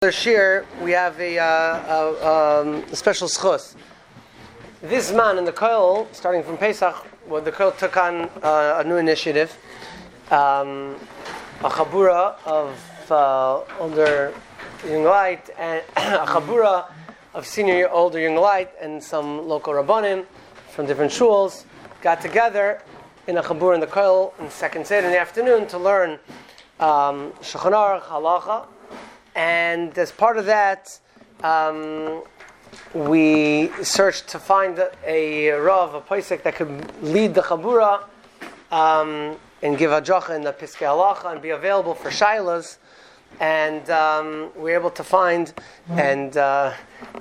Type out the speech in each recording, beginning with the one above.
This year we have a special schus. This man in the Koil, starting from Pesach, when the Koil took on a new initiative, a chabura of older young light and a chabura of senior older young light and some local rabbanim from different shuls got together in a chabura in the Koil in the second Seder in the afternoon to learn Shulchan Aruch, halacha. And as part of that, we searched to find a Rav, a Posek that could lead the Chabura and give Hajacha in the Piskei Halacha and be available for Shailas. And we were able to find Rav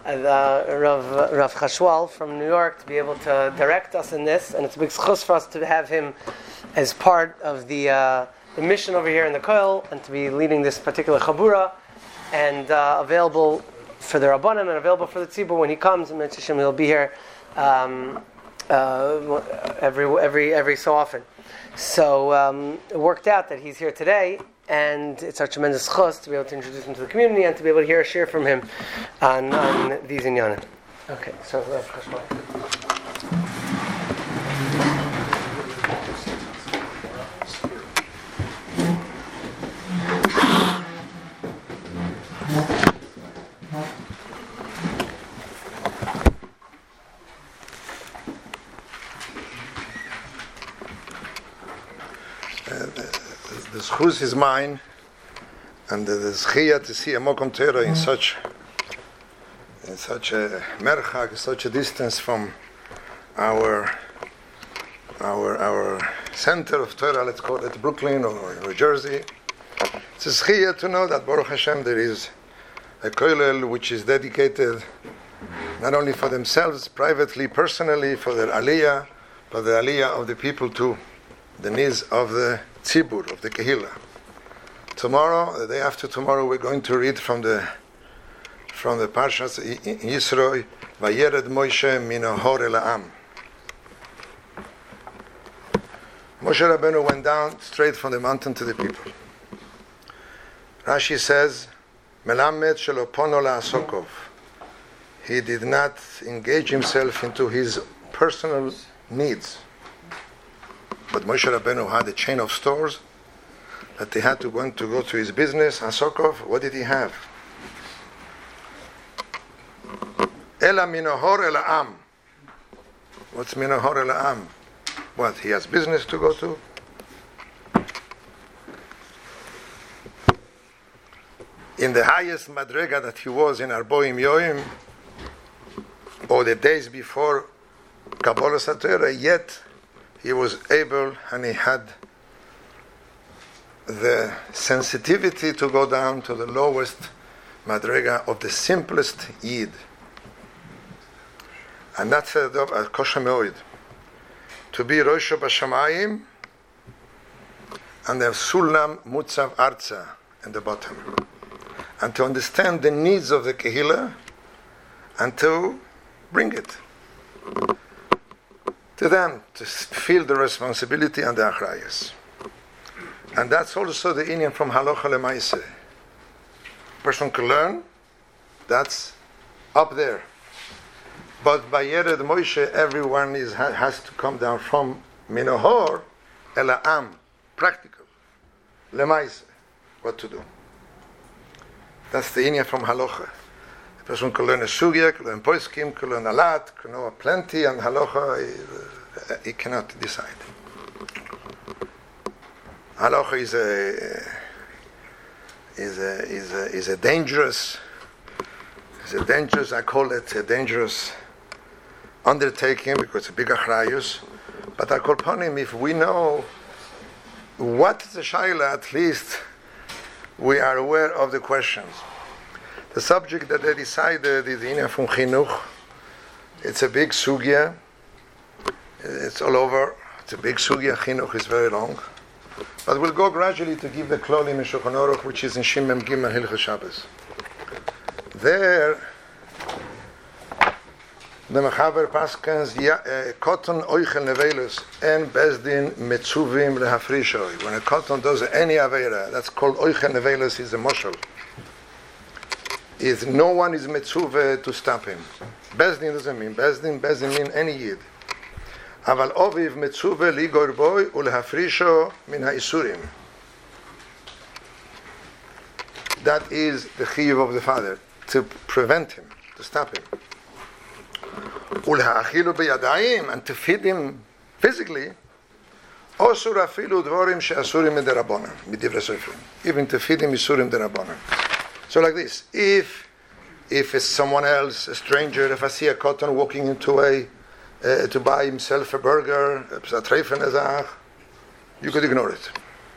Chashwal from New York to be able to direct us in this. And it's a big schus for us to have him as part of the mission over here in the Koil and to be leading this particular Chabura. And available for the Rabbanim and available for the Tzibur when he comes. And he'll be here every so often. So it worked out that he's here today, and it's our tremendous chus to be able to introduce him to the community and to be able to hear a shir from him on these inyanim. Okay, so Rav Chashwal. The schus is mine, and the zchiyah to see a mokom Torah in such a merchak, such a distance from our center of Torah, let's call it Brooklyn or New Jersey. It's a zchiyah to know that Baruch Hashem there is a kollel which is dedicated not only for themselves, privately, personally, for their aliyah, but the aliyah of the people too, the needs of the tzibur, of the kehillah. Tomorrow, the day after tomorrow, we're going to read from the Parshas Yisro, Vayered Moshe min Hor el Ha'am. Moshe Rabbeinu went down straight from the mountain to the people. Rashi says, Melamed shelo pono la'asokov. He did not engage himself into his personal needs. But Moshe Rabbeinu had a chain of stores that he had to go to his business. Asokov, what did he have? Ela minohor el ha'am. What's minohor el ha'am? What, he has business to go to? In the highest madrega that he was in Arboim Yoim, or the days before Kabbalah Satorah, yet he was able and he had the sensitivity to go down to the lowest madrega of the simplest yid. And that's a kosher me'od. To be Rosh Hashamayim and have Sulam Mutzav Arza in the bottom. And to understand the needs of the Kehillah and to bring it to them, to feel the responsibility and the achrayas. And that's also the inyan from halacha lemaaseh. Person can learn, that's up there. But by Yered Moshe, everyone has to come down from minohor el ha'am, practical, lemaaseh, what to do. That's the inyan from halacha. A person can learn a sugya, can learn poskim, can learn a lot, can know plenty, and halacha, he cannot decide. Halacha is a dangerous, I call it a dangerous undertaking because it's a big achrayus. But I call upon him, if we know what is the shayla, at least we are aware of the questions. The subject that they decided is the inyan from chinuch. It's a big sugya. It's all over. It's a big sugya. Chinuch is very long. But we'll go gradually to give the klolim in Shulchan Aruch, which is in Shin Mem Gimel Hilchos Shabbos. There, the Mechaber Paskans cotton oichel nevelus and bezdin metzuvim lehafrishoy. When a cotton does any avera, that's called oichel nevelus, is a moshel. is no one is metzuve to stop him. Bezdin doesn't mean Bezdin mean any yid. Aval oviv metzuve ligor boy ulehafrisho min ha'isurim. That is the chiyuv of the father, to prevent him, to stop him. Uleha'achilu beyadayim, and to feed him physically. Osur afilu dvorim she'asurim miderabonan, midivre sofrim. Even to feed him isurim derabonan. So like this, if it's someone else, a stranger, if I see a cotton walking into to buy himself a burger, you could ignore it.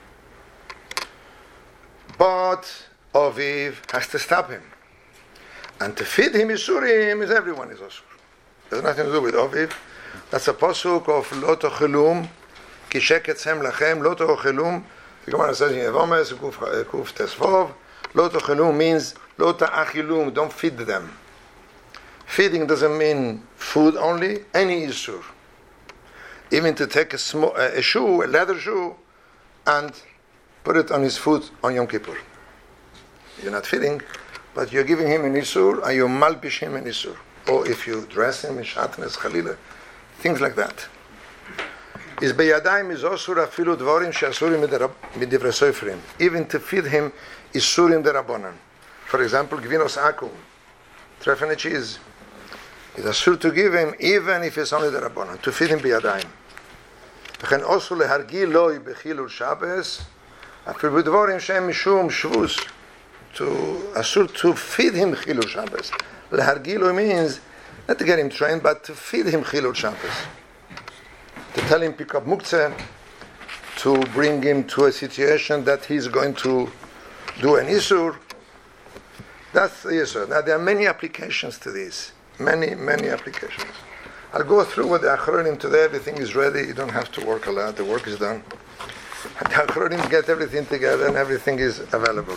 But Oviv has to stop him. And to feed him isurim is everyone is osur. There's nothing to do with Oviv. That's a pasuk of lo tochilum, ki sheketchem lachem, lo tochilum. The Gemara says in Yevomes, kuf tesvov, lo tochilum means lo ta'achilum, don't feed them. Feeding doesn't mean food only, any isur. Even to take a shoe, a leather shoe, and put it on his foot on Yom Kippur. You're not feeding, but you're giving him an isur, and you malbish him an isur. Or if you dress him in shatnes, chalila, things like that. Is beyadayim is osur afilu dvorim she'asurim midivre sofrim. Even to feed him isurim derabonan. For example, gvinos akum, trefene cheese. It's asur to give him even if it's only derabonan. To feed him beyadayim. V'chen osur lehargil loi bechilul Shabbos afilu dvorim she'em mishum shvus. To asur to feed him chilul Shabbos. Lehargilo means not to get him trained, but to feed him chilul Shabbos. To tell him pick up muktzeh, to bring him to a situation that he's going to do an isur. That's the isur. Now there are many applications to this. Many applications. I'll go through what the Achronim today. Everything is ready. You don't have to work a lot. The work is done. The Achronim get everything together and everything is available.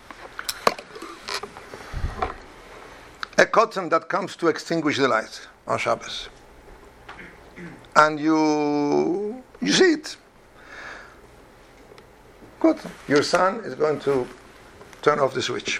A cotton that comes to extinguish the light on Shabbos. And you see it. Good. Your son is going to turn off the switch.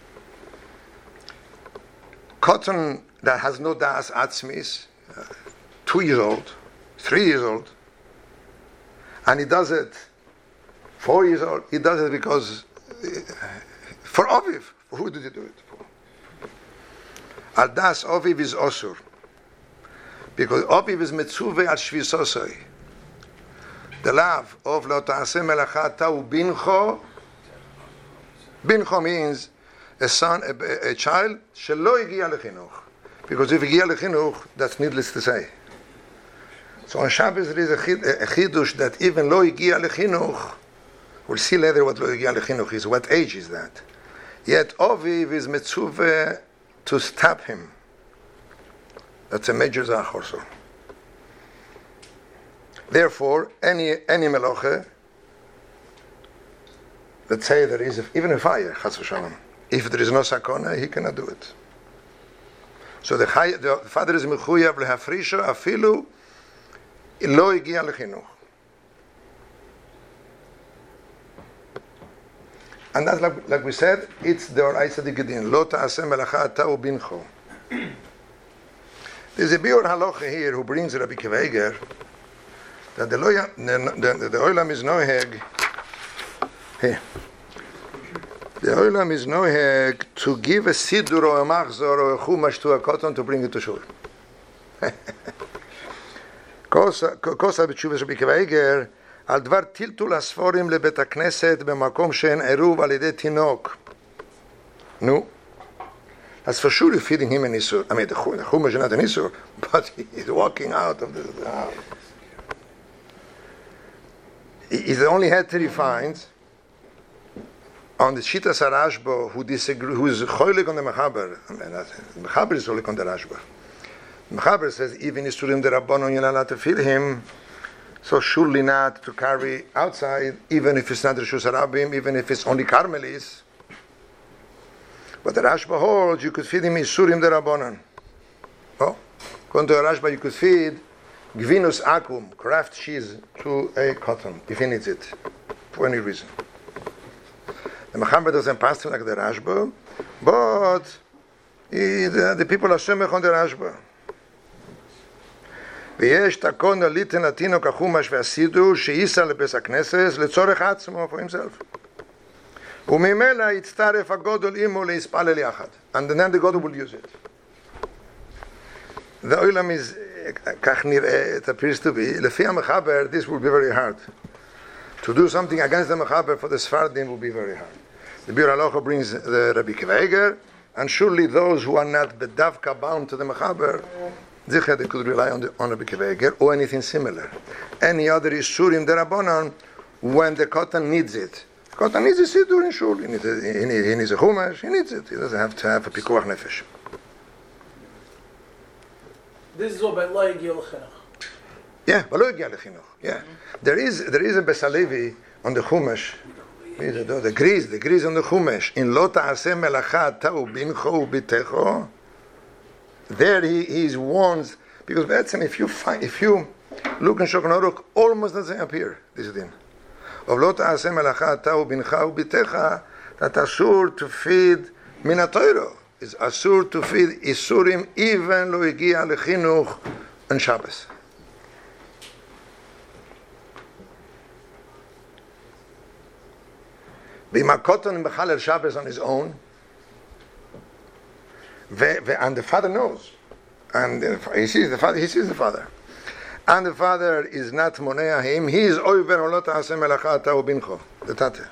Cotton that has no das atzmis, 2 years old, 3 years old, and he does it 4 years old. He does it because for Oviv. For who did he do it for? Al das Oviv is osur. Because Oviv is metzuve al shvisosoi. The love of lo ta'aseh melacha ta'u bincho. Bincho means a son, a child, shelo higia lechinuch. Because if higia lechinuch, that's needless to say. So on Shabbos there is a chidush that even lo higia lechinuch, we'll see later what lo higia lechinuch is, what age is that. Yet Oviv is metzuve to stop him. That's a major zach also. Therefore, any meloche, let's say there is even a fire, chas v'shalom. If there is no sakona, he cannot do it. So the father is mechuyav lehafrisha afilu lo higia lechinuch. And that's like we said, it's the oraisa dikidin. Lo ta'aseh melacha ta'u bincho. There's a biur halacha here who brings Rabbi Akiva Eiger that the olam is noheg. Here. The olam is noheg to give a sidur or a machzor or a chumash to a cotton to bring it to shul. Kosa b'tshuvas Rabbi Akiva Eiger על דבר טלטול הספורים לבית הכנסת במקום שאין עירוב על ידי תינוק. No. That's for sure you're feeding him an isur. I mean, the chumash is not an isur, but he's walking out of the house. He's the only heter he finds on the Shita Sarashba who's choilik on the Mechaber. I mean, the Mechaber is choilik on the Rashba. The Mechaber says, even isurim the Rabbanon, you're not allowed to feed him. So surely not to carry outside, even if it's not Rishus Harabim, even if it's only Carmelis. But the Rashba holds you could feed him Isurim Derabonan. Oh, according to the Rashba, you could feed Gvinus Akum, craft cheese, to a cotton, if he needs it, for any reason. The Mechaber doesn't pass through like the Rashba, but the people are shemech on the Rashba. ויש תקון ליתן לתינוק החומש והסידור שייסע לבית הכנסת לצורך עצמו for himself. וממילא יצטרף הגודל עמו להספלל יחד. And then the God will use it. The oilam is, כך נראה, it appears to be, לפי המחבר, this will be very hard. To do something against the מחבר for the Sfardim will be very hard. The Biur Halacha brings the Rabbi Akiva Eiger, and surely those who are not bedavka bound to the מחבר, they could rely on Rabbi Akiva Eiger or anything similar. Any other Isurim Derabanan when the Kotan needs it. Kotan needs a Siddur in Shul. He needs a Chumash, he needs it. He doesn't have to have a Pikuach Nefesh. This is what Lo Yagia L'Chinuch. Yeah, Lo Yagia L'Chinuch. Yeah. There is a Besalevi on the Chumash. The grease on the Chumash. In Lo Ta'aseh Melacha Ta'u Bincho Bitecho. There he warns, because if you look in Shulchan Aruch, almost doesn't appear this din. Of Lo Ta'aseh Melacha Ta'u Bincha Bitecha, that asur to feed min haTorah. Is asur to feed isurim even lo yagia lechinuch on Shabbos. B'makoton mechalel Shabbos on his own, and the father knows, and he sees the father, and the father is not monea him. He is oiver olot asem melachat o bincho the tate.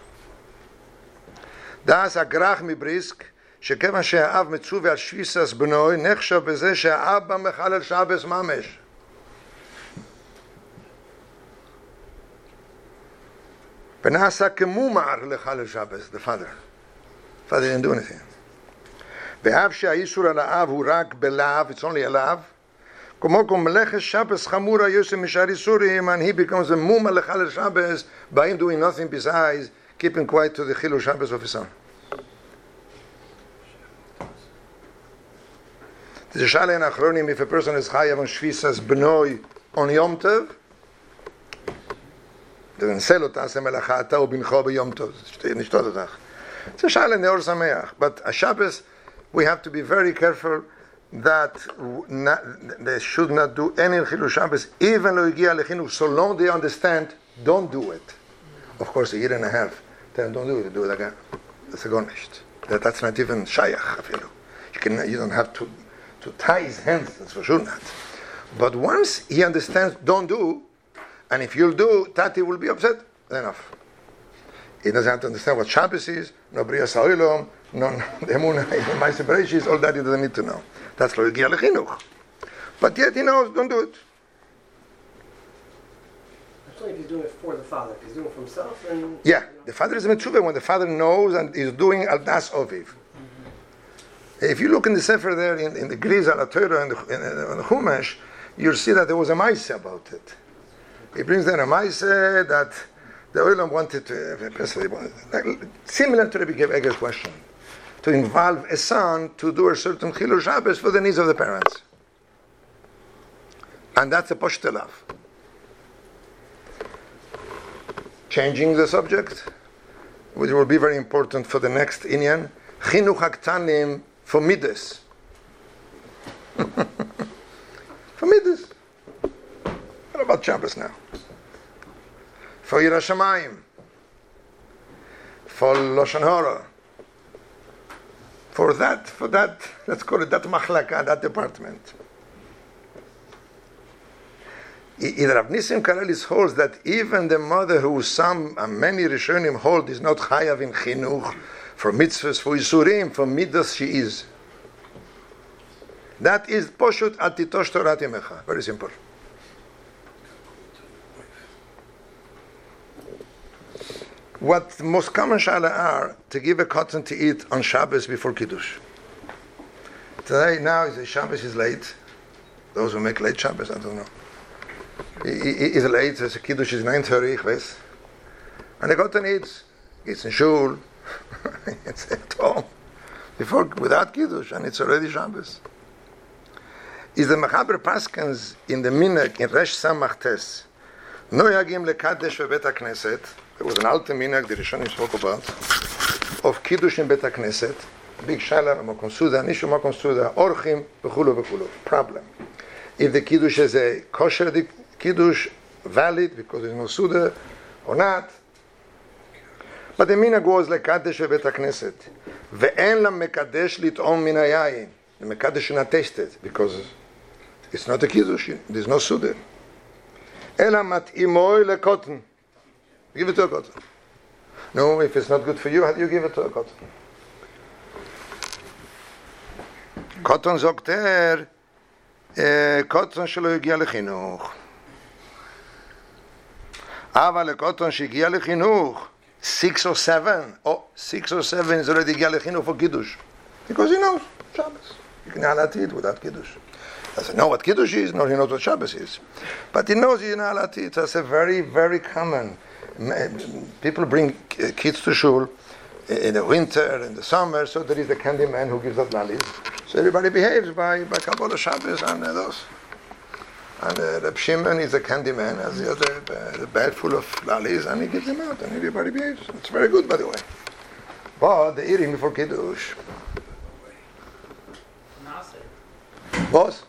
Das agrach mibrisk. שכיוון שהאב מצווה על שביסס בנוי, נחשב בזה שהאבא מחלל שבס ממש. ונעשה כמומר לחלל שבס, the father. Father didn't do anything. ואף שהאיסור על האב הוא רק בלאו, it's only a לאו, כמו מלאכת שבס חמורה יוסף משאר איסורים, and he becomes a מומר לחלל שבס, by him doing nothing besides keeping quiet to the חילול שבס of his son. The Shale in Achronim, if a person is chayav on shvisas b'noi on Yom Tov, doesn't say lo ta'aseh melacha ata u'bincho b'Yom Tov. It's a Shale in the Or Sameach. But a Shabbos, we have to be very careful that they should not do any chilul Shabbos, even lo yigia lechinuch, so long they understand, don't do it. Of course, a year and a half, then don't do it, do it again. That's a gonisht. That's not even shayach. You don't have to tie his hands, that's for sure not. But once he understands, don't do, and if you'll do, Tati will be upset, enough. He doesn't have to understand what Shabbos is, no Bria Sa'ilom, no Emunah, no Ma'aseh Bereshis, all that he doesn't need to know. That's Lo Yagia L'Chinuch. But yet he knows, don't do it. Actually, if he's doing it for the father, if he's doing it for himself, then... Yeah, the father is a mitzvah when the father knows and is doing Al Das Oviv. If you look in the Sefer there, in the Griz al Torah and the Chumash, you'll see that there was a Maaseh about it. He brings there a Maaseh that the Olam wanted to, similar to Rabbi Akiva Eiger's question, to involve a son to do a certain Chilul Shabbos for the needs of the parents. And that's a Poshtelav. Changing the subject, which will be very important for the next Inyan, Chinuch HaKtanim, for Midas. For Midas. What about Shabbos now? For Yiras Shamayim. For Lashon Hara. For that, let's call it that machlaka, that department. In Rav Nissim Kalelis holds that even the mother who many Rishonim hold is not chayav in chinuch, for mitzvahs, for isurim, for midas she is. That is poshut atitosh Torah timecha. Very simple. What the most common shala are to give a cotton to eat on Shabbos before Kiddush. Today, now, Shabbos is late. Those who make late Shabbos, I don't know. Is late, so Kiddush is 9:30, ich weiß. And the cotton eats in shul, it's at home, without Kiddush, and it's already Shabbos. Is the Mechaber Paskans in the Minhag, in Resh Samach Tes, no yagim lekadesh bebet HaKnesset. There was an alter minhag the Rishonim spoke about. of Kiddush in Bet HaKnesset, big Shaila, Makom Suda, Nishu Makom Suda, Orchim, v'chulu v'chulu. Problem. If the Kiddush is a kosher Kiddush, valid, because there's no Suda, or not. But the minhag was lekadesh Bet HaKnesset. Ve'en la mekadesh lit'om min hayayin. The mekadesh should not taste it, because it's not a Kiddush, there's no Suda. Ela mat'imoi lekotten. Give it to a cotton. No, if it's not good for you, how do you give it to a cotton? Cotton sagt cotton שלא הגיע לחינוך. אבל לקוטון שהגיע לחינוך, 6 or 7 is already הגיע לחינוך for Kiddush. Because he knows Shabbos. You can not eat without Kiddush. Doesn't know what Kiddush is, nor he knows what Shabbos is. But he knows he's not eat. That's a very, very common. People bring kids to shul in the winter, in the summer, so there is the candy man who gives out lollies. So everybody behaves by Kabbalah Shabbos and those. And Reb Shimon is a candy man, has the bag full of lollies, and he gives them out, and everybody behaves. It's very good, by the way. But the eating before Kiddush. What?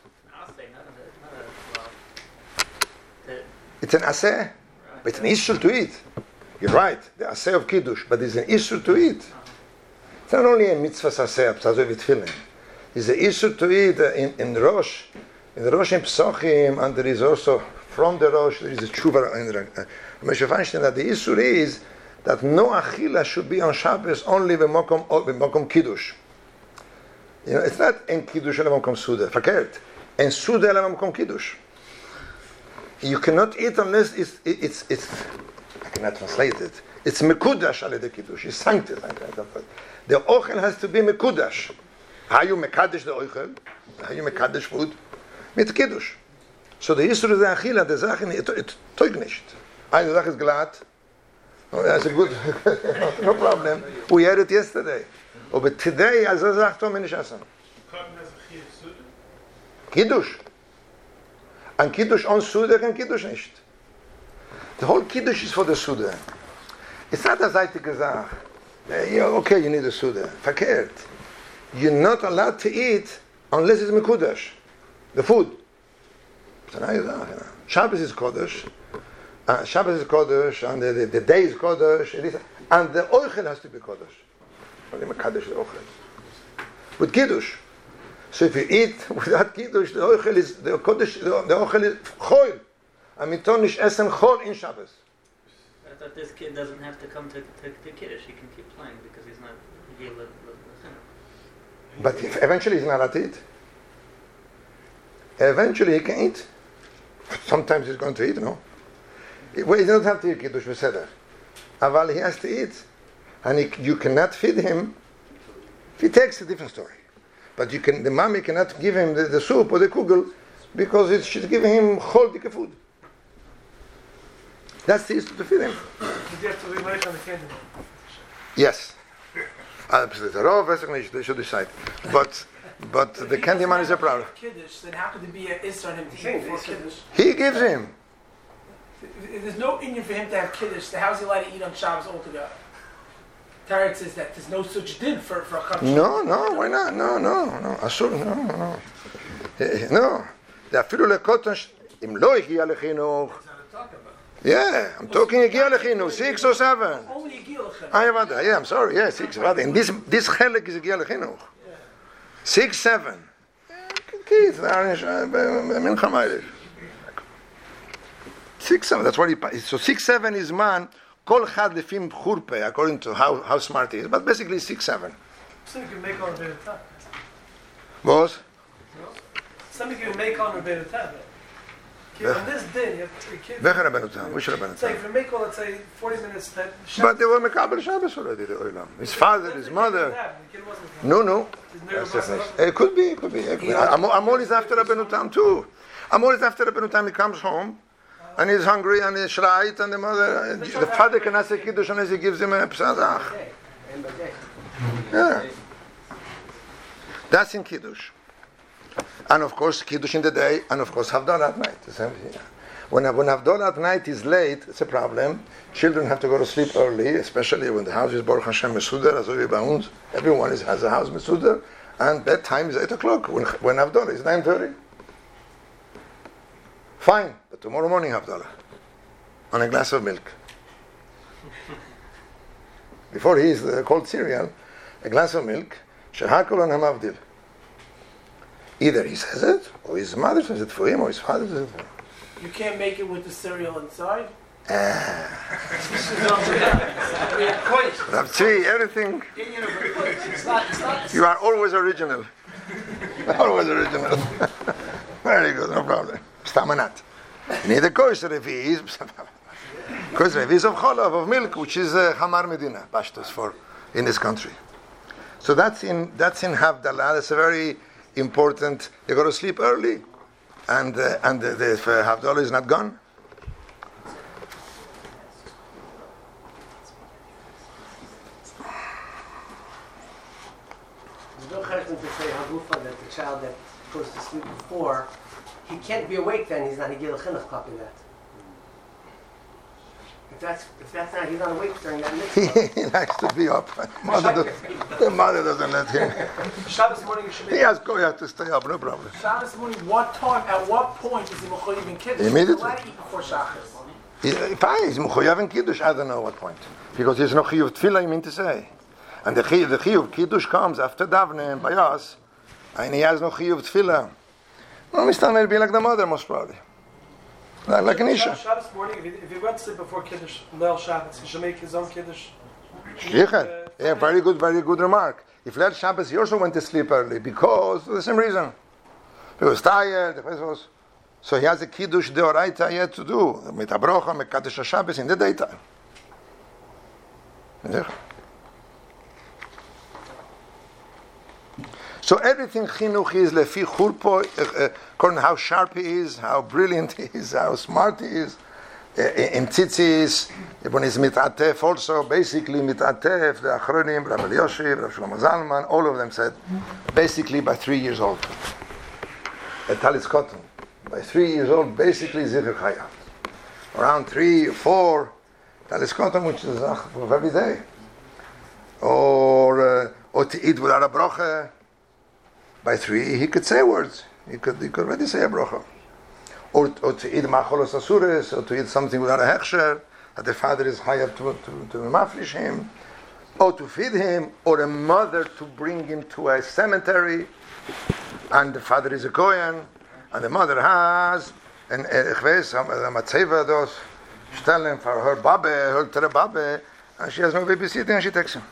It's an aseh, but it's an issur to eat. You're right, the aseh of Kiddush, but it's an issur to eat. It's not only a mitzvah aseh, p'sazoi v'tfilin. It's an issur to eat in Rosh. In the Rosh in Pesachim, and there is also, from the Rosh, there is a tshuva in the Moshe Feinstein, that the issur is that no achila should be on Shabbos only b'mokom Kiddush. You know, it's not en Kiddush ele mokom Suda, verkehrt. En Suda ele mokom Kiddush. You cannot eat unless it's I cannot translate it. It's mekudash ale de Kiddush. It's sanctified. The ochel has to be mekudash. How you mekadesh the ochel? How you mekadesh food? Mit Kiddush. So the Yisur is the achila, the Sachen, it teug nicht. Eine Sache ist glatt. Oh, that's a good, no problem. We had it yesterday. Oh, but today, as I sagt, Tom Menishasan. Kiddush. And Kiddush on Suda and Kiddush nicht. The whole Kiddush is for the Suda. It's not a zeitige Sache. Okay, you need a Suda. Verkehrt. You're not allowed to eat unless it's Mekudash. The food. It's a nice Sache. Shabbos is Kodesh. Shabbos is Kodesh, and the day is Kodesh, and the Ochel has to be Kodesh. Only Mekadesh the Ochel. With Kiddush. So if you eat without Kiddush, the Ochel is, the Kodesh, the Ochel is Choil. Amiton ish esen Chol in Shabbos. I thought this kid doesn't have to come to Kiddush, he can keep playing because he's not Gila. But eventually he's not allowed to eat. Eventually he can eat. Sometimes he's going to eat, no? Well, he doesn't have to eat Kiddush Beseder. Aval, he has to eat. And you cannot feed him. If he takes, a different story. But the mommy cannot give him the soup or the kugel because she's giving him whole dike food. That's the issue to feed him. Did you have to be on the candy? Yes. They should decide. But the candy man is a problem. Kiddush, then how could there be an issur on him to eat before Kiddush? He gives him. If there's no Indian for him to have Kiddush, then how is he allowed to eat on Shabbos altogether? Tarek says that there's no such din for a country. No, why not? No. Asur, no. No. The afilu lekoton im lo higia lechinuch. Yeah, I'm talking higia lechinuch, 6 or 7. Only higia Yeah, I'm sorry. Yeah, 6. And this chelik is higia lechinuch. 6, 7. Kids, they are in Mincha 6, 7. That's what he. So 6, 7 is man. Kol chad lefim churpe, according to how smart he is, but basically 6, 7. Some can make on a bit of time. What? Some can make on a bit of time. On this day, you have 3 kids. Which Rabbeinu It's like if you make on, let's say, 40 minutes. But they were Mekabel Shabbos already, the Olam. His father, his mother. No. It could be. I'm always after Rabbeinu Tam too. I'm always after Rabbeinu Tam. He comes home. And he's hungry and he's shreit and the father cannot say Kiddush unless he gives him a psadach. Yeah. That's in Kiddush. And of course Kiddush in the day and of course Havdalah at night. The same thing. When Havdalah at night is late, it's a problem. Children have to go to sleep early, especially when the house is Baruch Hashem Mesuder, Azovi Ba'unz. Everyone has a house Mesuder, and bedtime is 8 o'clock. When Havdalah is 9:30. Fine, but tomorrow morning Havdalah. On a glass of milk. Before he is called cereal, a glass of milk, Shehakol on Hamavdil. Either he says it, or his mother says it for him, or his father says it for him. You can't make it with the cereal inside? Rav Tzvi, everything. You are always original. Always original. Very good, no problem. Stamanat. You need a kosh reviz. Kosh reviz of cholav, of milk, which is Hamar Medina, Pashtos, for in this country. So that's in Havdalah. That's a very important. They go to sleep early, and the Havdalah is not gone. There's no question to say Hagufa that the child that goes to sleep before, he can't be awake then. He's not a Gil Chinuch copy that. If that's not, he's not awake during that mitzvah. He likes to be up. The mother doesn't let him. Shabbos morning you should be. He has to stay up, no problem. Shabbos morning, what time, at what point is he mechuyev in kiddush? Immediately. He's allowed to eat before Shabbos. Fine, he's mechuyev in kiddush. I don't know what point, because there's no chiyuv tefillah. You mean to say, and the chiyuv kiddush comes after davne by us, and he has no chiyuv tefillah. No, Mr. Will be like the mother most probably, like an isha. Shabbos morning, if he went to sleep before Kiddush, Leil Shabbos, he should make his own Kiddush. Yeah, very good remark. If Leil Shabbos, he also went to sleep early because for the same reason. He was tired. So he has a Kiddush Deoraita yet to do. Mit Abrocha, mit Kaddish Shabbos in the daytime. So everything chinuch is lefi churpo, according to how sharp he is, how brilliant he is, how smart he is. In tzitzis, when he's mitatef also, basically mitatef, the Achronim, Rav Elioshiv, Rav Shlomo Zalman, all of them said, basically by 3 years old. At Talis Cotton, by 3 years old, basically Zichur Chaya. Around 3 or 4, Talis Cotton, which is of every day. Or to eat without a brocha. By 3, he could say words. He could already say a bracha. Or to eat macholos asures, or to eat something without a hechsher, that the father is hired to mafresh him, or to feed him, or a mother to bring him to a cemetery, and the father is a kohen, and the mother has, and ich weiß, a matzeva dos, stellen for her babe, her tere babe, and she has no babysitting, and she takes him.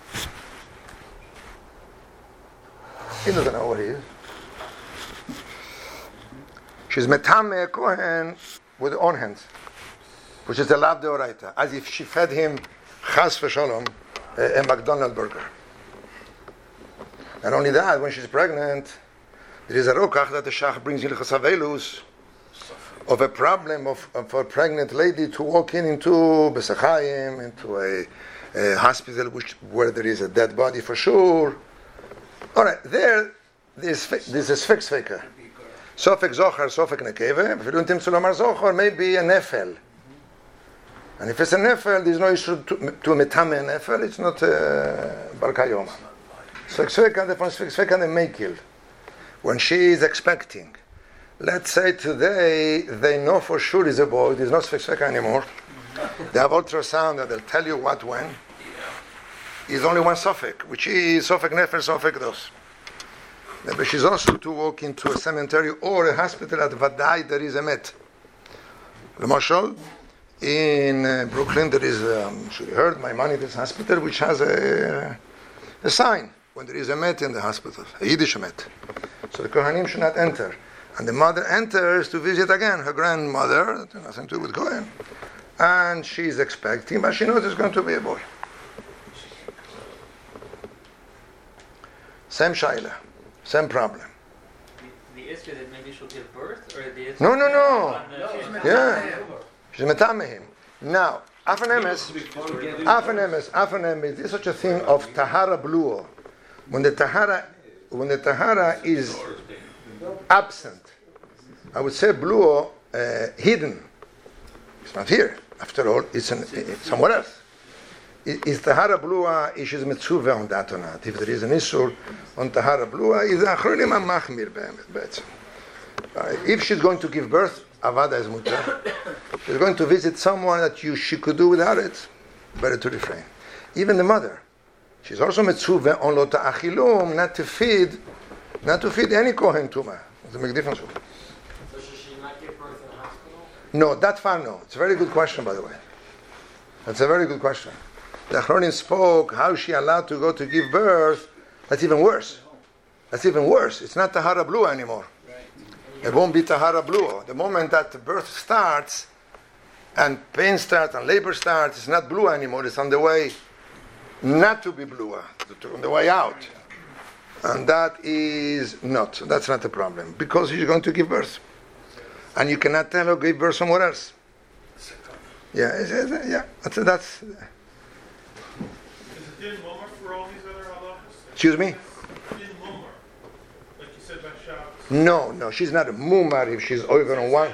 He doesn't know what he is. She's metame kohen with her own hands, which is the lav deoraita, as if she fed him chas v'shalom a McDonald's burger. Not only that, when she's pregnant, there is a rokach that the shach brings in chasavelus of a problem of a pregnant lady to walk into Besachayim, into a hospital where there is a dead body for sure. All right, there's a Sfix Faker. Sofek Zohar, Sofek Nekeve. If you don't Solomar Zohar, maybe a Nefel. And if it's a Nefel, there's no issue to metame a Nefel, it's not Barkayoma. Sfix Faker, the Sfix Faker, the Meikil. When she is expecting, let's say today, they know for sure is a boy, there's no Sfix Faker anymore. They have ultrasound that they'll tell you what, when. Is only one Sofek, which is Sofek Nefel, Sofek Dos. Maybe she's also to walk into a cemetery or a hospital at Vadai, there is a met. L'mashal, in Brooklyn, there is, I'm sure you heard, Maimonides Hospital, which has a sign when there is a met in the hospital, a Yiddish met. So the Kohanim should not enter. And the mother enters to visit again her grandmother, nothing to do with Kohen. And she's expecting, but she knows it's going to be a boy. Same shaila, same problem. The issue that maybe she'll give birth, or the issue? No. Yeah, she's metamehim. Now, afanemes, there's such a thing of tahara bluo. When the tahara is absent, I would say bluo, hidden. It's not here. After all, it's somewhere else. Is Tahara Blua, is Metzuve on that or not? If there is an Isur on Tahara Blua, is Achronim HaMachmir be'emet. If she's going to give birth, Avada is Mutar. She's going to visit someone that she could do without it, better to refrain. Even the mother, she's also Metzuve on Lota Achilum, not to feed any Kohen Tuma. There's a big difference. So should she not give birth in a hospital? No, that far no. It's a very good question, by the way. That's a very good question. The Achronim spoke, how is she allowed to go to give birth? That's even worse. That's even worse. It's not Tahara Blua anymore. It won't be Tahara Blua. The moment that the birth starts, and pain starts, and labor starts, it's not Blua anymore. It's on the way not to be Blua, on the way out. And that's not a problem. Because she's going to give birth. And you cannot tell her to give birth somewhere else. That's Is it din mummer for all these other halachas? Excuse me? Din mummer, like you said by Shabbos. No, she's not a mumar if she's over on one.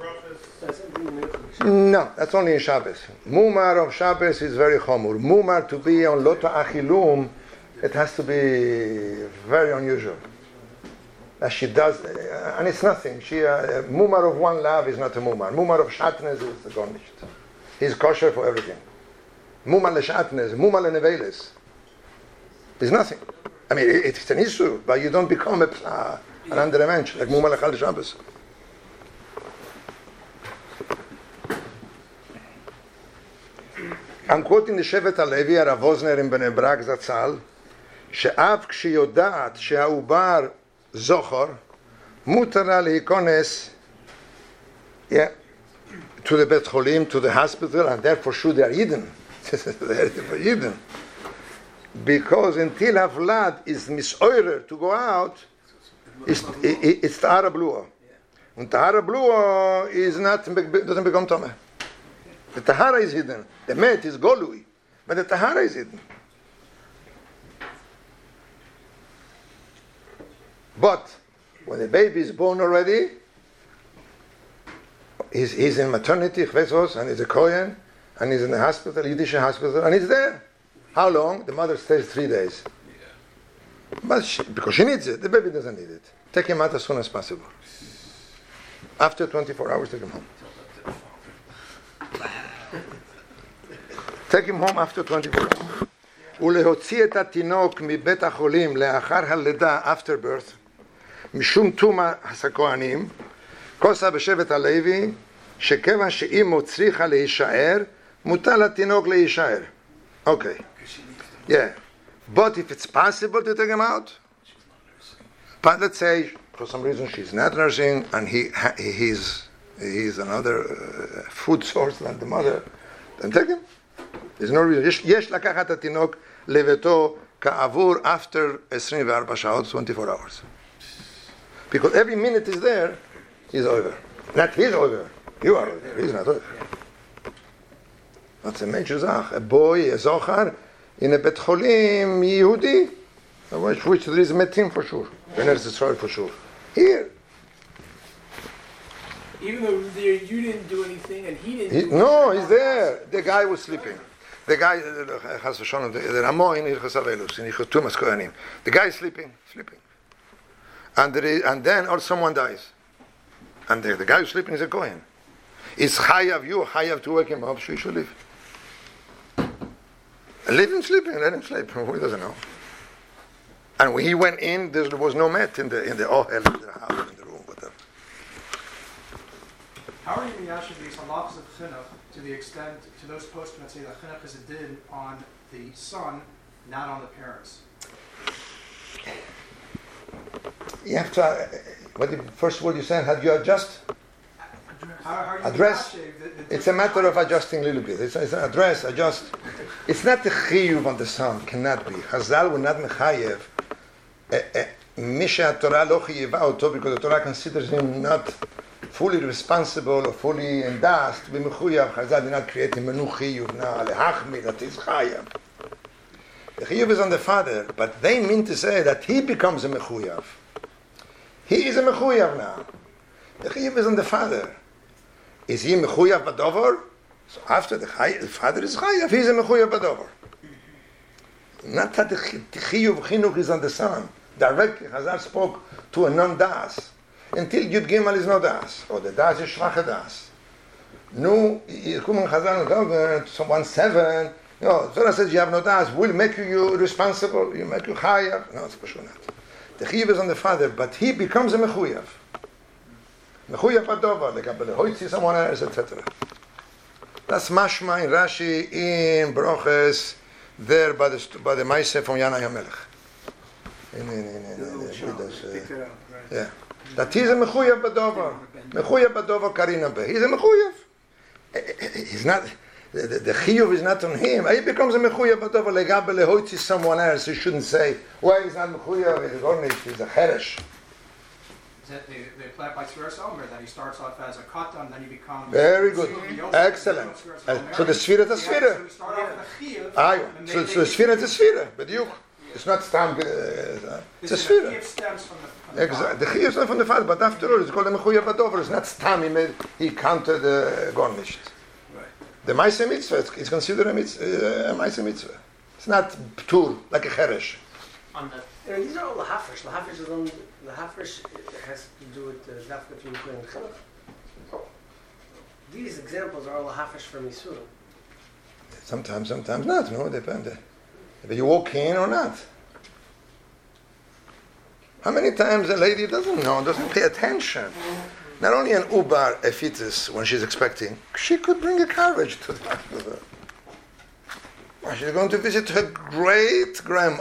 No, that's only in Shabbos. Mumar of Shabbos is very chomur. Mumar to be on Lota Achilum, it has to be very unusual. As she does, and it's nothing. Mumar of one lav is not a mumar. Mumar of Shatnez is the garnished. He's kosher for everything. Mumar le-Shatnez, Mumar le-Neveles. It's nothing. I mean, it's an issue, but you don't become an andere Mensch, like Mumar le-Chal Shabbos. I'm quoting the Shevet HaLevi, Rav Wosner in Bnei Brak Zatzal, שאף כשיודעת שהעובר זוכר, מותר לה להיכנס to the Bet Cholim, to the hospital, and therefore should they are hidden. They're hidden. Because until Havlad is misoirer to go out, it's Tahara Blua. And Tahara Blua doesn't become Tomeh. The Tahara is hidden. The Met is Golui. But the Tahara is hidden. But when the baby is born already, he's in maternity, chvesos, and he's a Kohen, and he's in the hospital, Yiddish hospital, and he's there. How long? The mother stays 3 days. But because she needs it, the baby doesn't need it. Take him out as soon as possible. After 24 hours, take him home. Take him home after 24 hours. ולהוציא את התינוק מבית החולים לאחר הלידה, after birth, משום תומה הכהנים, כוסה בשבט הלוי, שכיוון שאימו צריכה להישאר, מותר לתינוק להישאר. Okay. Yeah. But if it's possible to take him out, but let's say for some reason she's not nursing and he's another food source than the mother, then take him. There's no reason. יש לקחת התינוק לביתו כעבור after 24 שעות, 24 hours. Because every minute is there, he's over. Not he's over. You are over. He's not over. That's a major zach. A boy, a zochar, in a bet cholim, Yehudi, which there is metim for sure. And there's Israel for sure. Here. Even though there you didn't do anything and he didn't. No, he's there. The guy was sleeping. The guy, the Ramo in Irchasavelus, in Irchatumas Kohanim. The guy is sleeping. And then or someone dies. And the guy who's sleeping is a Kohen. Is Chayav to wake him up, so he should live. Leave him sleeping, let him sleep. Who doesn't know? And when he went in, there was no mat in the ohel, in the house, in the room, whatever. How are you miyashing these halachas of chinuch to the extent, to those poskim that say that chinuch is a din on the son, not on the parents? You have to, what the first word you said, how do you adjust? How are you Address. It's a matter of adjusting a little bit. It's an address, adjust. It's not the chiyuv on the son, cannot be. Chazal will not mechayev. Misha Torah lo chiyeva oto, because the Torah considers him not fully responsible or fully endowed to be mechuyav. Chazal did not create him a new chiyuv now, lehachmi, that is chayav. The chiyuv is on the father, but they mean to say that he becomes a mechuyav. He is a mechuyav now. The chiyuv is on the father. is he mechuyav badover? So after the father is chayav, he's a mechuyav badover. Not that the chiyuv chinuch is on the son. Directly, Chazal spoke to a non-das. Until Yud Gimel is no das, or the das is schwache das. Nu, kommen Chazal and so 1:7. No, Torah says you have no das. We'll make you responsible. You make you chayav. No, it's pashut not. The chiyuv is on the father, but he becomes a mechuyav. Mechuyav badover, like hoitzi someone else, etc. That's mashma in Rashi in Broches there by the Maaseh from Yanai HaMelech. Yeah. That he's a mechuyav badover. Mechuyav badover karina be. He's a mechuyav. He's not. The chiyuv is not on him. He becomes a mechuyav badover legabe lehoitzi someone else. He shouldn't say, "Well, he's not mechuyav. He's only he's a cheresh." Is that they apply by Sfiras Omer, that he starts off as a katan, then he becomes... Very good. Excellent. So the Sfira is a Sfira. So we start off with a chiyuv. So the Sfira is a Sfira. But you, it's not stam. It's a Sfira. The chiyuv stems from the Exactly. The chiyuv is not from the father, but after all, it's called a mechuyav badover. It's not stam. He counted garnished. Right. The Maaseh mitzvah, it's considered a Maaseh mitzvah. It's not ptur, like a cheresh. On that. These are all lahafresh. Lahafresh has to do with the dafka between Kohen and Chinuch. These examples are all lahafresh from Yisurim. Sometimes not. No, depends. If you walk in or not. How many times a lady doesn't know, doesn't pay attention? Not only an ubar, a fetus, when she's expecting, she could bring a carriage to the hospital. She's going to visit her great-grandma.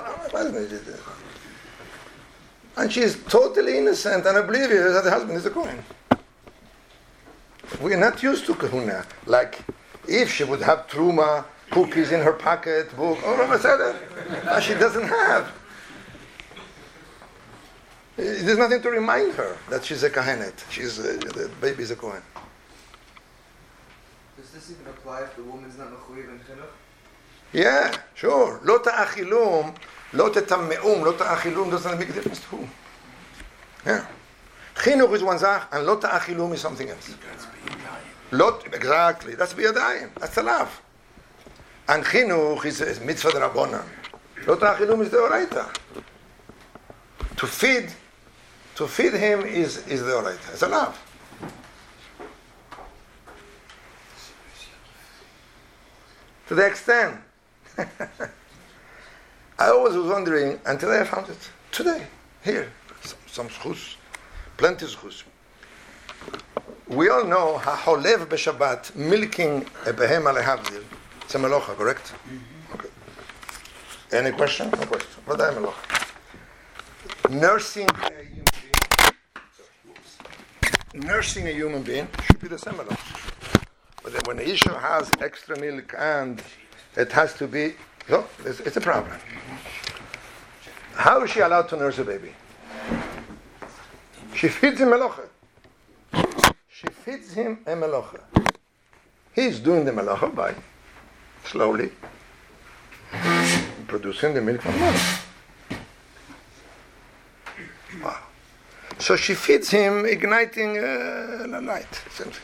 And she's totally innocent and oblivious that the husband is a Kohen. We are not used to kahuna. Like, if she would have truma, cookies in her pocket, book, but she doesn't have. There's nothing to remind her that she's a kahanet. The baby is a Kohen. Does this even apply if the woman's not mechuyev in chinuch? Yeah, sure. Lo ta'achilum, lo tetammeum, lo ta'achilum doesn't make a difference to who. Yeah. Chinuch is one zach, and lo ta'achilum is something else. Exactly. That's biyadayim. That's a love. And chinuch is mitzvah d'rabbanan. Lo ta'achilum is the oraita. To feed him is the oraita. It's a love. To the extent, I always was wondering, and today I found it. Today, here, some schus, plenty schus. We all know ha'holev b'Shabbat, milking a behema lehavdil. It's a melocha, correct? Okay. Any question? No question. What is melocha? Nursing a human being should be the same melocha. But then when the issue has extra milk and it has to be, so it's a problem. How is she allowed to nurse a baby? She feeds him melocha. She feeds him a melocha. He's doing the melocha by slowly producing the milk from the mother. Wow. So she feeds him, igniting a light. Something.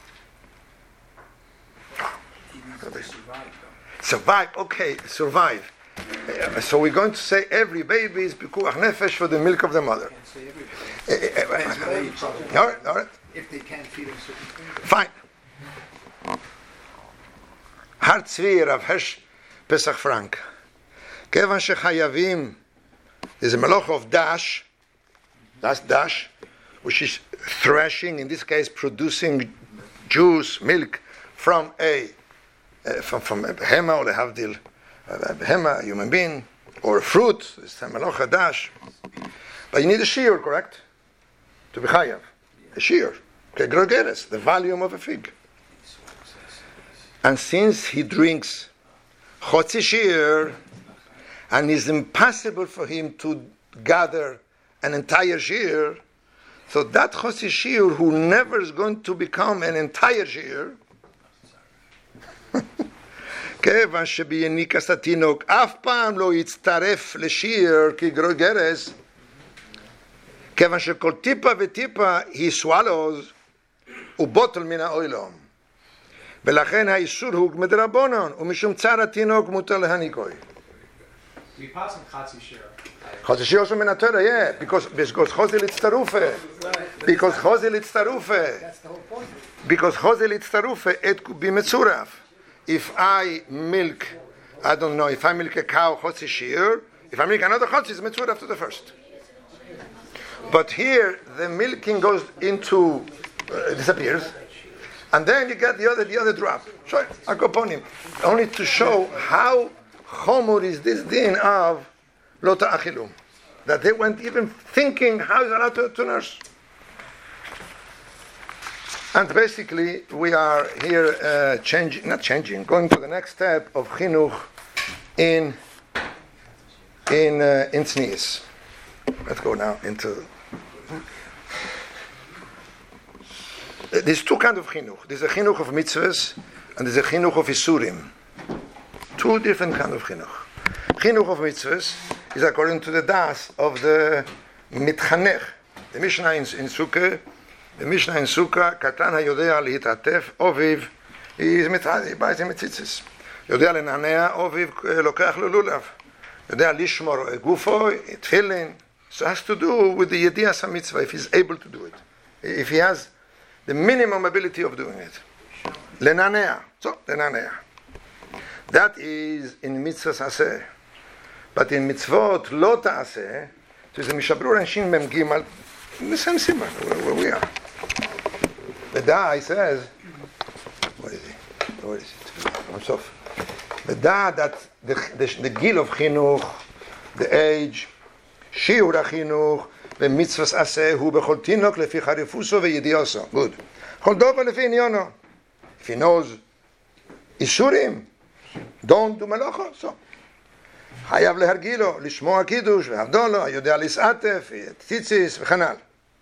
Survive, okay, survive. So we're going to say every baby is pikuach nefesh for the milk of the mother. All right. If they can't feed him certain things. Fine. Har Tzvi Rav Hersh Pesach Frank. Kevan shechayavim is a meloch of dash. That's dash, which is threshing. In this case, producing juice, milk from a behema or lehavdil, behema, human being, or a fruit. It's a meloch dash. But you need a shear, correct? To be chayav. A shear. Okay, grogeres, the volume of a fig. And since he drinks chotzi shear, and it's impossible for him to gather an entire shear, so that chotzi shear, who never is going to become an entire shear, כיוון שביניקס התינוק אף פעם לא יצטרף לשיר כגרוגרס, כיוון שכל טיפה וטיפה he swallows, הוא בוטל מן העולם. ולכן האיסור הוא מדרבנן, ומשום צער התינוק מותר להניקוי. We pass on Chatzi Shira. Chatzi Shira also מן התורה, yeah, because חוזי להצטרופה. Because חוזי להצטרופה. Because חוזי להצטרופה, it could be מצורף. If I milk, I don't know, if I milk a cow, Chatzi Shira, if I milk another Chatzi, it's מצורף to the first. But here, the milking goes into, disappears, and then you get the other drop. So I go upon him, only to show how chomur is this din of lota achilum, that they weren't even thinking how is allowed to nurse. And basically, we are here going to the next step of chinuch in tznius. Let's go now into. There's two kinds of chinuch. There's a chinuch of mitzvahs and there's a chinuch of isurim. Two different kinds of chinuch. Chinuch of mitzvahs is according to the das of the mitchanech. The Mishnah in Sukkah, katan hayodea lihitatef, oviv, he buys him mitzitzis. Yodea lenanea, oviv lokach lulav. Yodea lishmor gufo, tefillin. So it has to do with the yedias mitzvah, if he's able to do it. If he has the minimum ability of doing it. Lenanea. So, lenanea. That is in mitzvahs aseh. But in mitzvot lo ta'aseh, so it's a Mishabrur and Shin Mem Gimal, the same simon, where we are. The Da, says, what is it? I'm sorry. The Da, that the gil of chinuch, the age, שיעור החינוך ומצוות עשה הוא בכל תינוק לפי חריפוסו וידיעוסו. Good. כל דבר לפי עניינו. If he knows איסורים, don't do מלאכו. So. חייב להרגילו, לשמוע קידוש ועבדו לו, יודע להסעטף, ציציס וכן הלאה.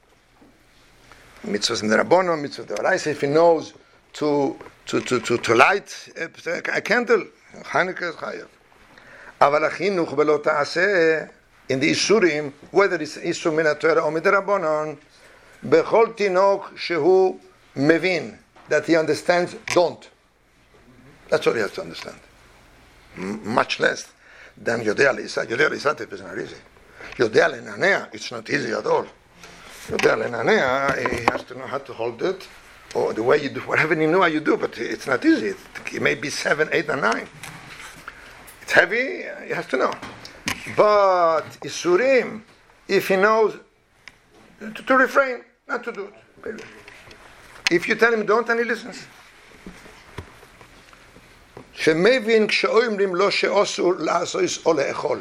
מצוות מדרבנו, מצוות דאורייתא, if he knows to light a candle, חנוכה חייב. אבל החינוך בלא תעשה in the Isurim, whether it's Isur min HaTorah or Midrabanan, bechol tinok shehu mevin, that he understands, don't. That's all he has to understand. Much less than Yodea L'Isat. Yodea L'Isat is not easy. Yodea L'Nanea, it's not easy at all. Yodea L'Nanea, he has to know how to hold it, or the way you do, whatever you know how you do, but it's not easy. It may be 7, 8, and 9. It's heavy, he has to know. But Isurim, if he knows to refrain, not to do it. If you tell him don't, and he listens. שמבין כשאומרים לו שאסור לעשות או לאכול.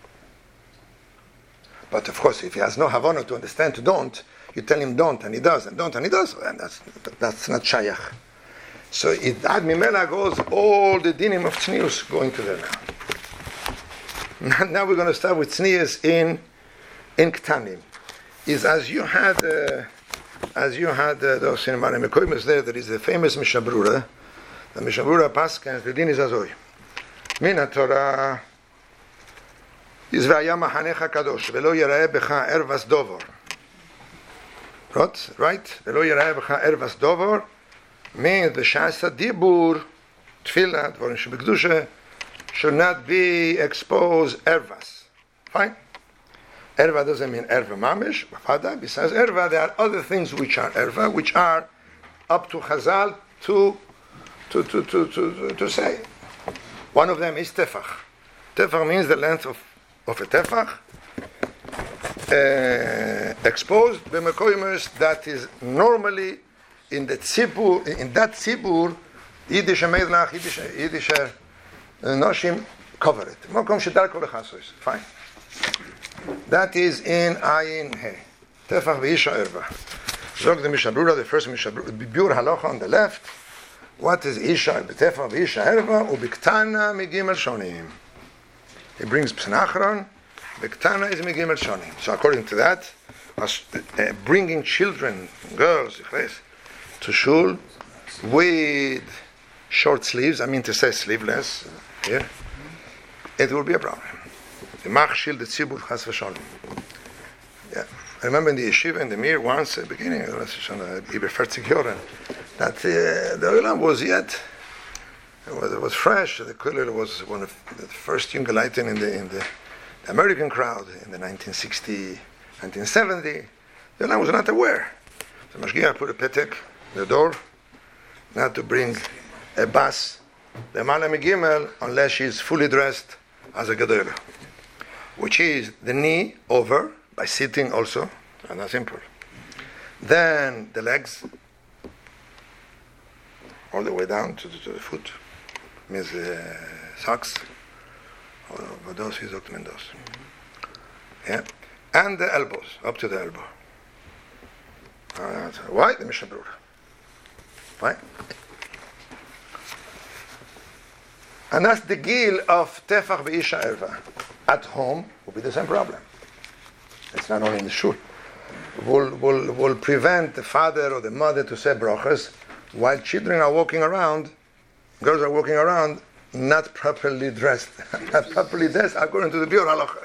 But of course, if he has no havana to understand to don't, you tell him don't, and he does, and don't, and he does, and that's not shayach. So it ad mimela goes all the dinim of tznius going to there now. Now we're going to start with tznius in Ktanim. Is as you had those cinemare mekoymes there is the famous Mishabrura. The Mishabrura Paskans, the din is azoi. Min HaTorah is v'aya mahanecha kadosh v'lo yira'eh becha ervas dovor. Right? V'lo yira'eh becha ervas dovor means v'shasa dibur tefillah dvorim shebekdusha should not be exposed ervas. Fine? Erva doesn't mean erva mamish. Besides erva, there are other things which are erva, which are up to Chazal to say. One of them is tefach. Tefach means the length of a tefach. Exposed b'mekoymes that is normally in the tzibur, in that tzibur, Yiddish meidlach, Yiddish noshim cover it. Mokom shedar kol echasos. Fine. That is in Ayin He. Tefach v'isha erva. Zog the Mishabrura, the first Mishabrura, Biur halacha on the left. What is isha? Tefach v'isha erva ubiktana migimel shonim. He brings Psanachron. Biktana is migimel shonim. So according to that, bringing children, girls, to shul with short sleeves, I mean to say sleeveless, here, it will be a problem. The machshil, the tzibur, chas v'sholem. Yeah. I remember in the yeshiva in the Mir once, at the beginning, über 40 Jahren, that the Olam was yet, it was fresh. The Kollel was one of the first young Leuten in the American crowd in the 1960, 1970. The Olam was not aware. The Mashgiach put a petek in the door, not to bring a bas, the Malam Gimel, unless she's fully dressed as a Gedolah, which is the knee over, by sitting also, and that's simple. Then the legs, all the way down to the foot, means socks, or those who sagt man das. Yeah, and the elbows, up to the elbow. Why? The Mishnah Brura. Why? And that's the gil of Tefach Be'isha Erva. At home will be the same problem. It's not only in the shul. Will prevent the father or the mother to say brachas while children are walking around, girls are walking around, not properly dressed. Not properly dressed according to the Biur Halacha.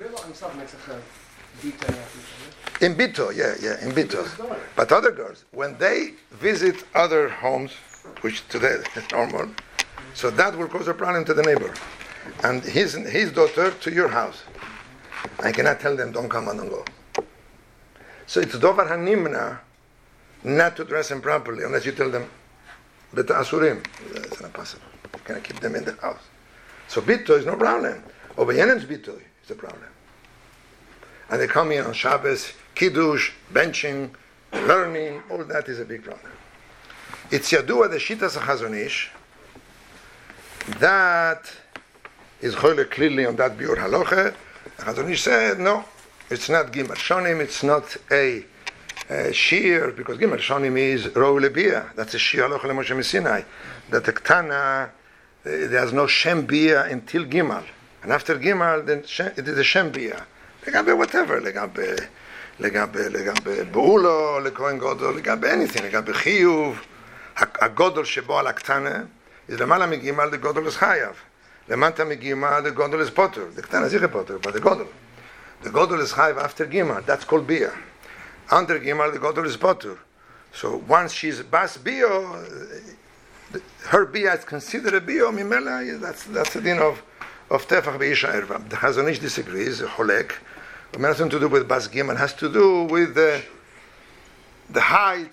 In Bito, yeah, in Bito. But other girls, when they visit other homes, which today is normal, so that will cause a problem to the neighbor. And his daughter to your house. I cannot tell them, don't come and don't go. So it's Dovar Hanimna not to dress them properly unless you tell them, Beta Asurim. It's not possible. You cannot keep them in the house. So Bito is no problem. Obeyenen's Bito is a problem. And they come in on Shabbos, Kiddush, benching, learning, all that is a big problem. It's Yadua, the Shitas HaChazon Ish, that is Choyle clearly on that Biur Halacha. HaChazon Ish said, no, it's not Gimel Shonim, it's not a Shir, because Gimel Shonim is Rou Lebia. That's a Shir Halacha LeMoshe Sinai. That the Ktana, there's no Shem Bia until Gimal. And after Gimal, then it is a Shem Bia. Legabe whatever, legabe Beulo, lekohen Godol, legabe anything, legabe Chiyuv, HaGodol Shebo Al HaKtana, is Lemala Megimal, the Godol is Chayav. Lemanta Megimal, the Godol is Potter. The Ktana is Ziche Potter, but the Godol. The Godol is Chayav after Gimal, that's called Bia. Under Gimal, the Godol is Potter. So once she's Bas Bio, her Bia is considered a Bio, Mimela, that's the din of Tefach Be'isha Erva. The Chazon Ish disagrees, Holek. It has nothing to do with Bas Gimal, it has to do with the height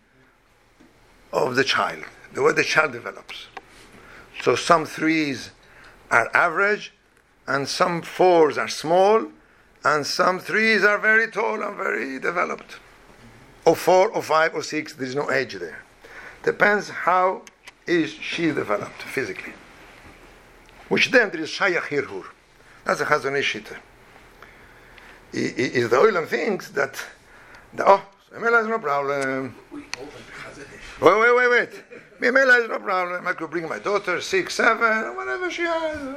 of the child, the way the child develops. So some 3s are average, and some 4s are small, and some 3s are very tall and very developed. Or 4, or 5, or 6, there is no age there. Depends how is she developed physically. Which then there is Shayach Hirhur. That's a Chazon Ish Shita. Is the Olam thinks that Mimela is no problem. Wait. Mimela is no problem. I could bring my daughter, 6, 7, whatever she has.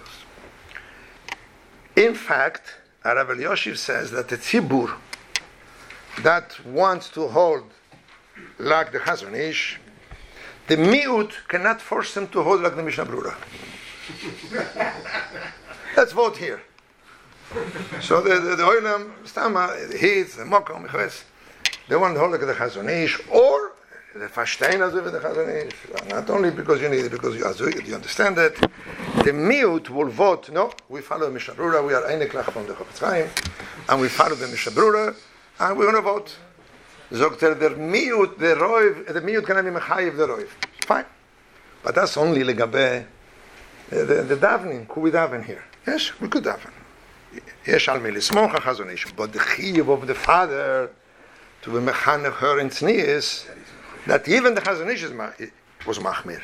In fact, Rav Elyashiv says that the tzibur that wants to hold like the Chazon Ish, the miut cannot force them to hold like the Mishnah Brura. Let's vote here. So the Olam, Stama, the Hitz, the Mokom, they want to hold like the Chazon Ish, or the Fashtein as with the Chazon Ish. Not only because you need it, because you understand it. The miut will vote, no, we follow the Mishnah Brura, we are Eineklach from the Chofetz Chaim, and we follow the Mishnah Brura, and we're going to vote. Zogt the miut, the miut cannot be mechayiv the roiv. Fine. But that's only legabe the davening. Who we daven here? Yes, we could daven. Yes, al melismoch Chazon Ish. But the chiyuv of the father to be mechanech her in tznius, that even the Chazon Ish was machmir.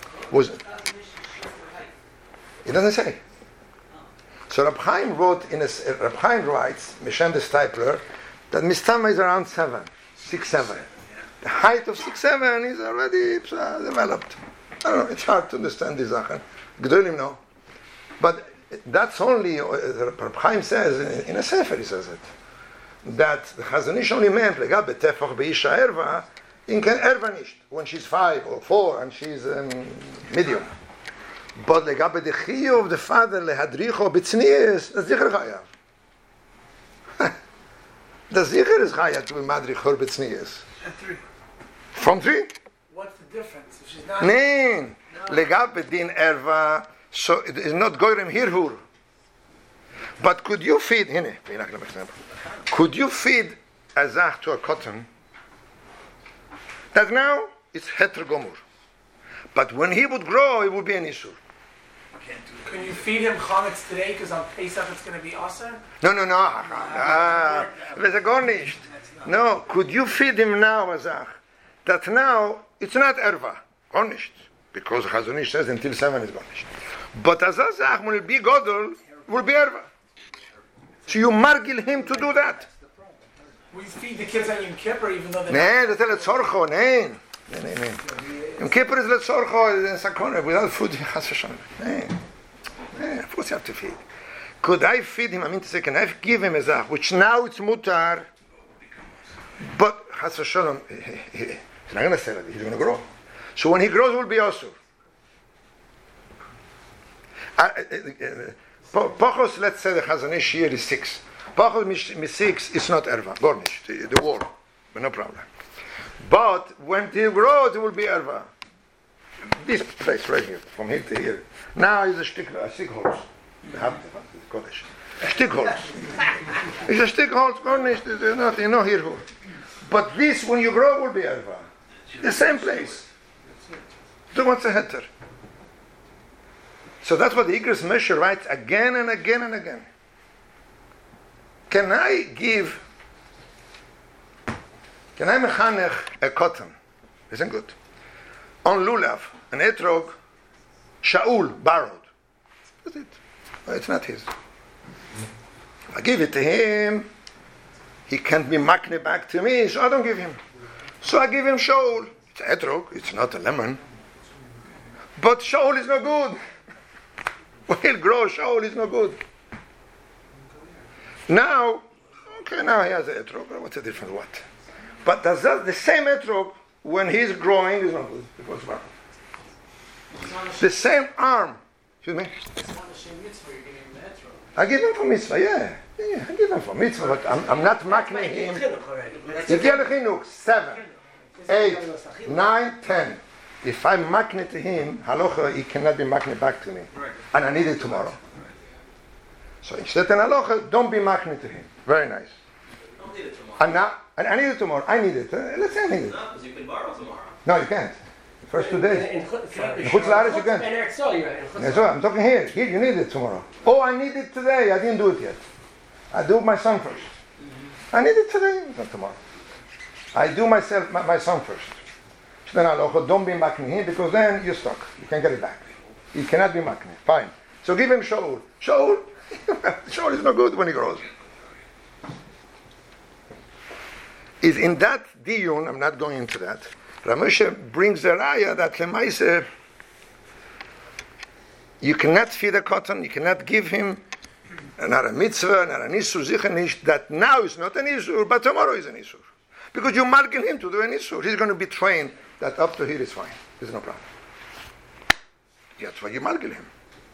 It doesn't say. So Rab Chaim wrote Rab Chaim writes, Mishem the Stipler, that Mistama is around 6, 7. The height of 6, 7 is already developed. I don't know, it's hard to understand this Sachen. Gdolim know. But that's only, Rab Chaim says, in a Sefer he says it, that the Chazon Ish only meant, legabe Tefach Be'isha Erva, in Ken Erva nicht, when she's 5 or 4 and she's medium. But legabe the chiyuv of the father lehadricho b'tznius, that's dicher chayav. The Zicher is Chaya to be Madri Chor B'tznius. At 3. From 3? What's the difference? If she's not. Nein. Legab Bedin Erva, so it is not Goyrem Hirhur. But could you feed, could you feed a Zach to a cotton that now it's Heter Gomur. But when he would grow, it would be an Isur. Can you feed him chametz today? Because on Pesach it's going to be Aser? No. There's gar nicht. No, could you feed him now, Azach? That now, it's not erva. Gar nicht. Because Chazon Ish says until 7 is gar nicht. But Azach will be godol, will be erva. So you margil him to do that. We feed the kids on Yom Kippur even though they're Nee, that's letzorcho, nee. Yom Kippur is letzorcho, it's sakona, without food, has v'shalom. Nee, of course you have to feed. Could I feed him? I mean to say, can I give him a zach, which now it's mutar, but has v'shalom, he's not going to sell it, he's going to grow. So when he grows, it will be osur. Pachos, let's say the Chazon Ish year is 6. Pachos 6 is not erva, gornish, the war, but no problem. But when he grows, it will be erva. This place right here, from here to here. Now is a stick holz. A stick holz. It's a stick holz, gornish, there's nothing, no here. But this, when you grow, will be erva. The same place. So what's a heter? So that's what the Igros Moshe writes again and again and again. Can I mechanech a cotton? Isn't good. On lulav, an etrog, Shaul borrowed. That's it. No, it's not his. If I give it to him, he can't be makne back to me, so I don't give him. So I give him Shaul. It's etrog, it's not a lemon. But Shaul is no good. When he'll grow, Shaul is no good. Now he has an etrog. What's the difference? What? But the same etrog, when he's growing, is not good. Because what? The same arm. Excuse me? I give him for mitzvah, yeah, I give him for mitzvah, but I'm not makne him. You get a chinuch, 7, 8, 9, 10. If I'm makne to him, halacha, he cannot be makne back to me. And I need it tomorrow. So instead of halacha, don't be makne to him. Very nice. Don't need it tomorrow. And I need it tomorrow. I need it. Let's say I need it. No, because you can borrow tomorrow. No, you can't. First 2 days. In Chutz La'aretz you can. can't. So I'm talking here. Here, you need it tomorrow. Oh, I need it today. I didn't do it yet. I do my son first. I need it today, not tomorrow. I do my son first. Then don't be makne him, because then you're stuck. You can't get it back. He cannot be makne. Fine. So give him Shaul. Shaul is not good when he grows. Is in that diyun, I'm not going into that, Ramoshe brings the raya that lemaise, you cannot feed a cotton, you cannot give him not a mitzvah, not an isur, sicher nicht, that now is not an isur, but tomorrow is an isur. Because you margin him to do an isur. He's going to be trained that up to here is fine. There's no problem. That's why you margin him.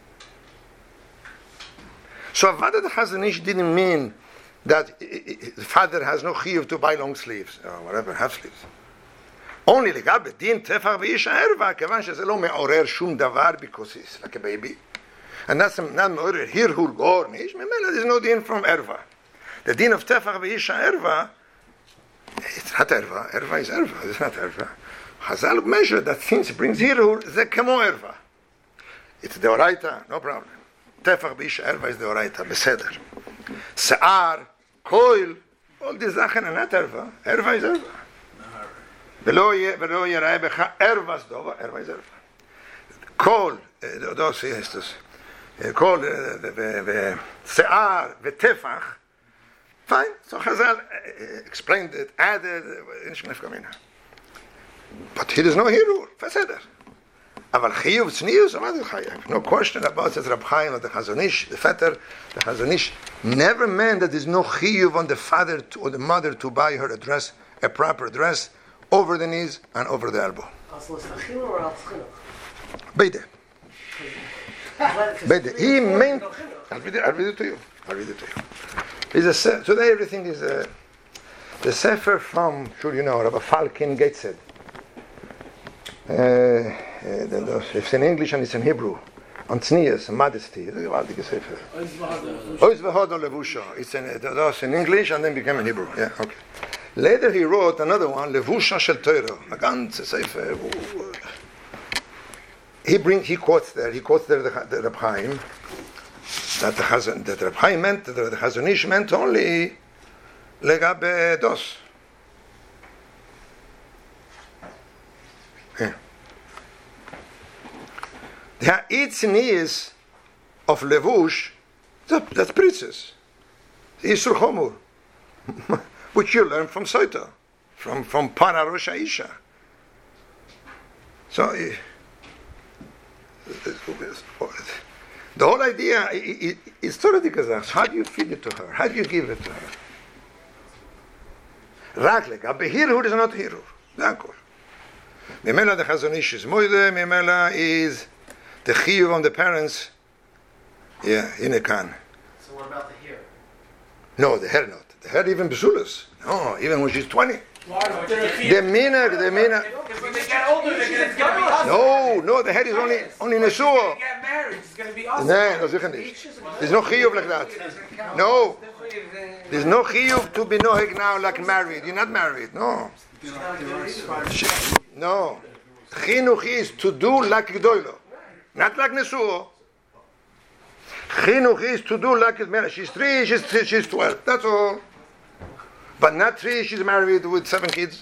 So Avodah the Chazon Ish didn't mean that the father has no chiyuv to buy long sleeves, or whatever, half sleeves. Only legabe din tefach v'isha erva, kevan sheze lo me'orer shum davar, because he's like a baby. And that's not me'orer hirhul gor nish, memela there's no din from erva. The din of tefach v'isha erva, it's not erva. Erva is erva. It's not erva. Chazal measure that since it brings hirhur, ze kemo erva. It's the oraita, no problem. Tefach v'isha erva is the oraita, beseder. Se'ar, koil, all these zachen are not erva. Erva is erva. V'lo yerei becha erva zdova. Erva is erva. Kol, dos estos. Kol, se'ar, v'tefach. Fine. So Chazal explained it, added, but he does no hirur. Faseder. Aval chiyuv tznius, amad chayav. No question about it. Rab Chaim or the Chazon Ish, the Vetter, the Chazon Ish never meant that there's no chiyuv on the father or the mother to buy her a dress, a proper dress, over the knees and over the elbow. Beide. Beide. He meant. I'll read it to you. He says, today everything is The Sefer from, sure you know, Rabbi Falkin Gateshead. It's in English and it's in Hebrew. On tznius, modesty. It's a gewaltige Sefer. Ois v'hodol levusha. It's in English and then became in Hebrew. Yeah, okay. Later he wrote another one, Levusha shel Torah. A ganze Sefer. He quotes there the Reb Chaim, that Reb Chaim meant, that the Chazon Ish meant only legabe dos. Yeah. The ha'itz of levush, that's princess. Isur chomur, which you learn from Soita, from Para Rosh Haisha. So the whole idea is already gesagt. How do you feed it to her? How do you give it to her? Raklik, a behirur is not hirur. D'accord. Memela the Chazon Ish is moide. Memela is the chiyuv on the parents. Yeah, in a can. So what about the hair? No, the hair not. The hair even besulas. No, even when she's 20. Why? The mina. Because when they get older, they're going to be us. No, the head is only When nesua. they get married, it's going to be us. No, sicher nicht. There's no chiyuv like that. No. There's no chiyuv to be noheg now like married. You're not married. No. No. Chinuch is to do like gdoilo. Not like nesuo. Chinuch is to do like married. She's 3, she's 12. That's all. But not 3, she's married with 7 kids.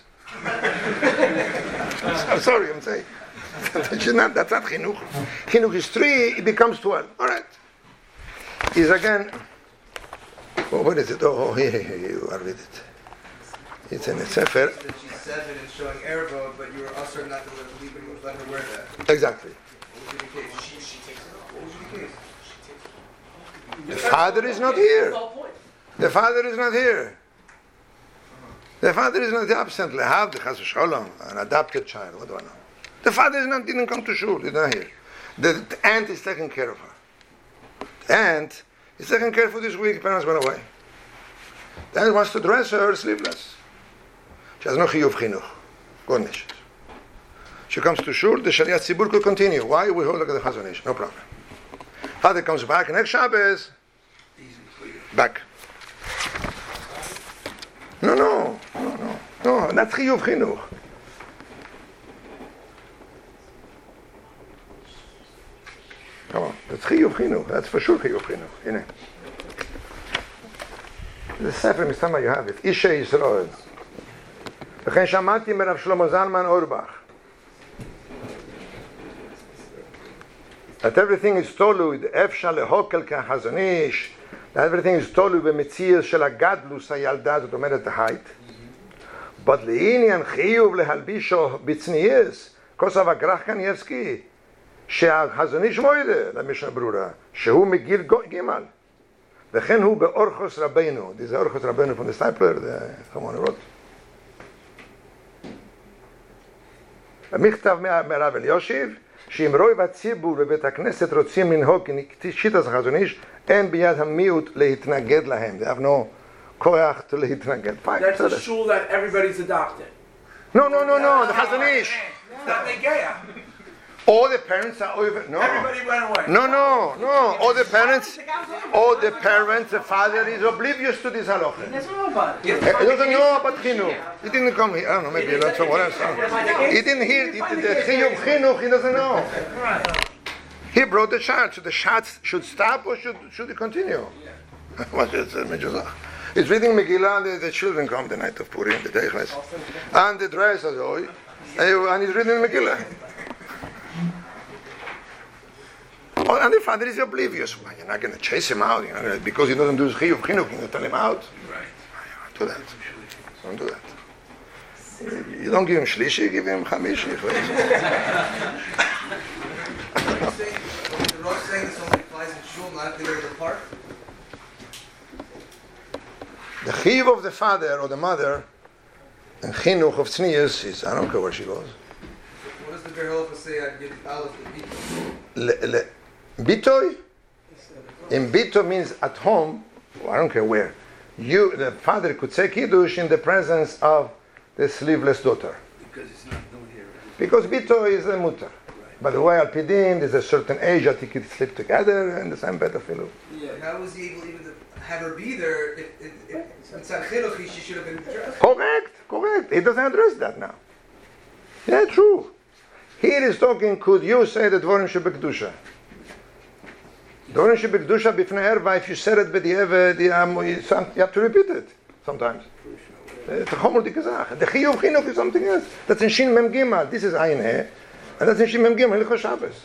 I'm sorry, I'm saying. That's not chinuch. Chinuch is 3, it becomes 12. All right. Is again. What is it? Oh, here, you are with it. It's in the Sefer. That she's 7 and showing ervo, but you were also not to let her wear that. Exactly. What would be the case? She takes it off. What would be the case? The father is not here. The father is not here. The father is not absent. Lehav, the Chas v'Sholom, an adopted child. What do I know? The father didn't come to shul. He's not here. The aunt is taking care of her. The aunt is taking care for this week. Parents went away. The aunt wants to dress her sleeveless. She has no chiyuv chinuch. Goodness. She comes to shul. The Shariat Tzibur could continue. Why? We hold like the Chazon Ish. No problem. Father comes back next Shabbos. Back. No. That's chiyuv chinuch. Come on, that's chiyuv chinuch. That's for sure chiyuv chinuch. You know. The Sefer Mistama you have it. Isha Yisrael. וכן שמעתי מרב שלמה זלמן אורבך. That everything is tolu, אפשר להוקל כחזון איש. That everything is tolu במציאות של הגדלוס הילדה, זאת אומרת height. But לעניין חיוב להלבישו בצניעס, כוסף הגרח קנייבסקי, שהחזון איש מוידה, למשנה ברורה, שהוא מגיל ג' וכן הוא באורחוס רבנו. This is אורחוס רבנו from the Stipler, someone wrote. המכתב מהרב אלישיב, שאם רוב הציבור בבית הכנסת רוצים לנהוג כשיטת החזון איש, אין ביד המיעוט להתנגד להם. They have no כוח to להתנגד. That's a shul that everybody's adopted. No, the חזון איש. Not Negeya. All the parents are over. No. Everybody went away. No. All the parents, the father is oblivious to this halacha. He doesn't know about chinuch. He didn't come here. I don't know, maybe he learned somewhere else. He didn't hear the chiyuv chinuch. He doesn't know. He brought the child. So the child should stop or should he continue? What is it? It's reading Megillah. The children come the night of Purim, the Teichles, and the dress as well. And he's reading Megillah. Oh, and the father is oblivious. Well, you're not going to chase him out, because he doesn't do his chiyuv chinuch. You're going to tell him out. Right. Don't do that. You don't give him shlishi, you give him chamishi. The Rosh saying this only applies in shul, not the regular park. The chiyuv of the father or the mother and chinuch of tznius is, I don't care where she goes. What does the Be'er Halacha say? I give Aleph the Bitoy? In bito means at home, I don't care where. the father could say Kiddush in the presence of the sleeveless daughter. Because it's not known here. Because Bito is a mutter. By the way, Al-Pidin, there's a certain age that he could sleep together in the same bed of Filu. Yeah. How was he able even to have her be there if it's on Chinuch, she should have been dressed? Correct. He doesn't address that now. Yeah, true. Here is talking, could you say the Dvorim Shebekdusha? Dvorim Shebekdusha b'fnei erva, if you said it b'di'eved, you have to repeat it sometimes. It's a chomulik gesagt. The Chiyuv Chinuch is something else. That's in Shin Mem Gimel. This is Ayin He. And that's in Shin Mem Gimel, Hilchos Shabbos.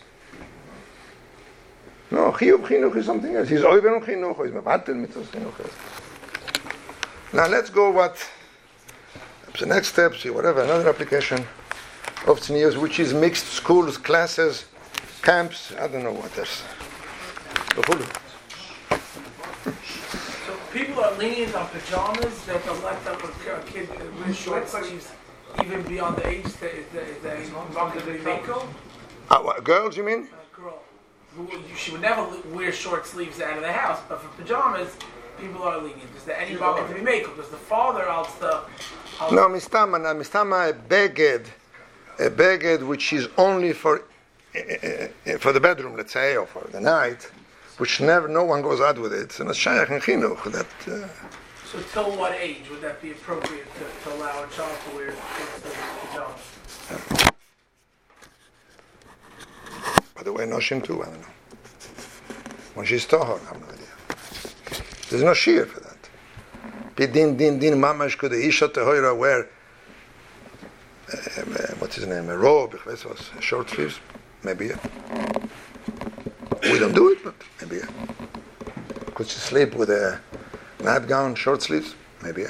No, Chiyuv Chinuch is something else. He's Oiver on Chinuch, he's Mevatel Mitzvos Chinuch. Now let's go the next step, see whatever, another application of Tznius, which is mixed schools, classes, camps, I don't know what else. So people are lenient on pajamas, that they'll let a kid wear short sleeves even beyond the age that he's not going to be makel? What, girls, you mean? Girl. She would never wear short sleeves out of the house, but for pajamas, people are lenient. Is there any problem to be makel? Because the father, No, mistama a beged which is only for the bedroom, let's say, or for the night, which no one goes out with it. So not shayach and chinuch. So till what age would that be appropriate to allow a child to wear pajamas? By the way, noshim too, I don't know. When she's tohor, I have no idea. There's no shear for that. Din mamash could the isha tehoira wear what's his name, a robe, short sleeves, maybe. We don't do it, but maybe. Could she sleep with a nightgown, short sleeves? Maybe.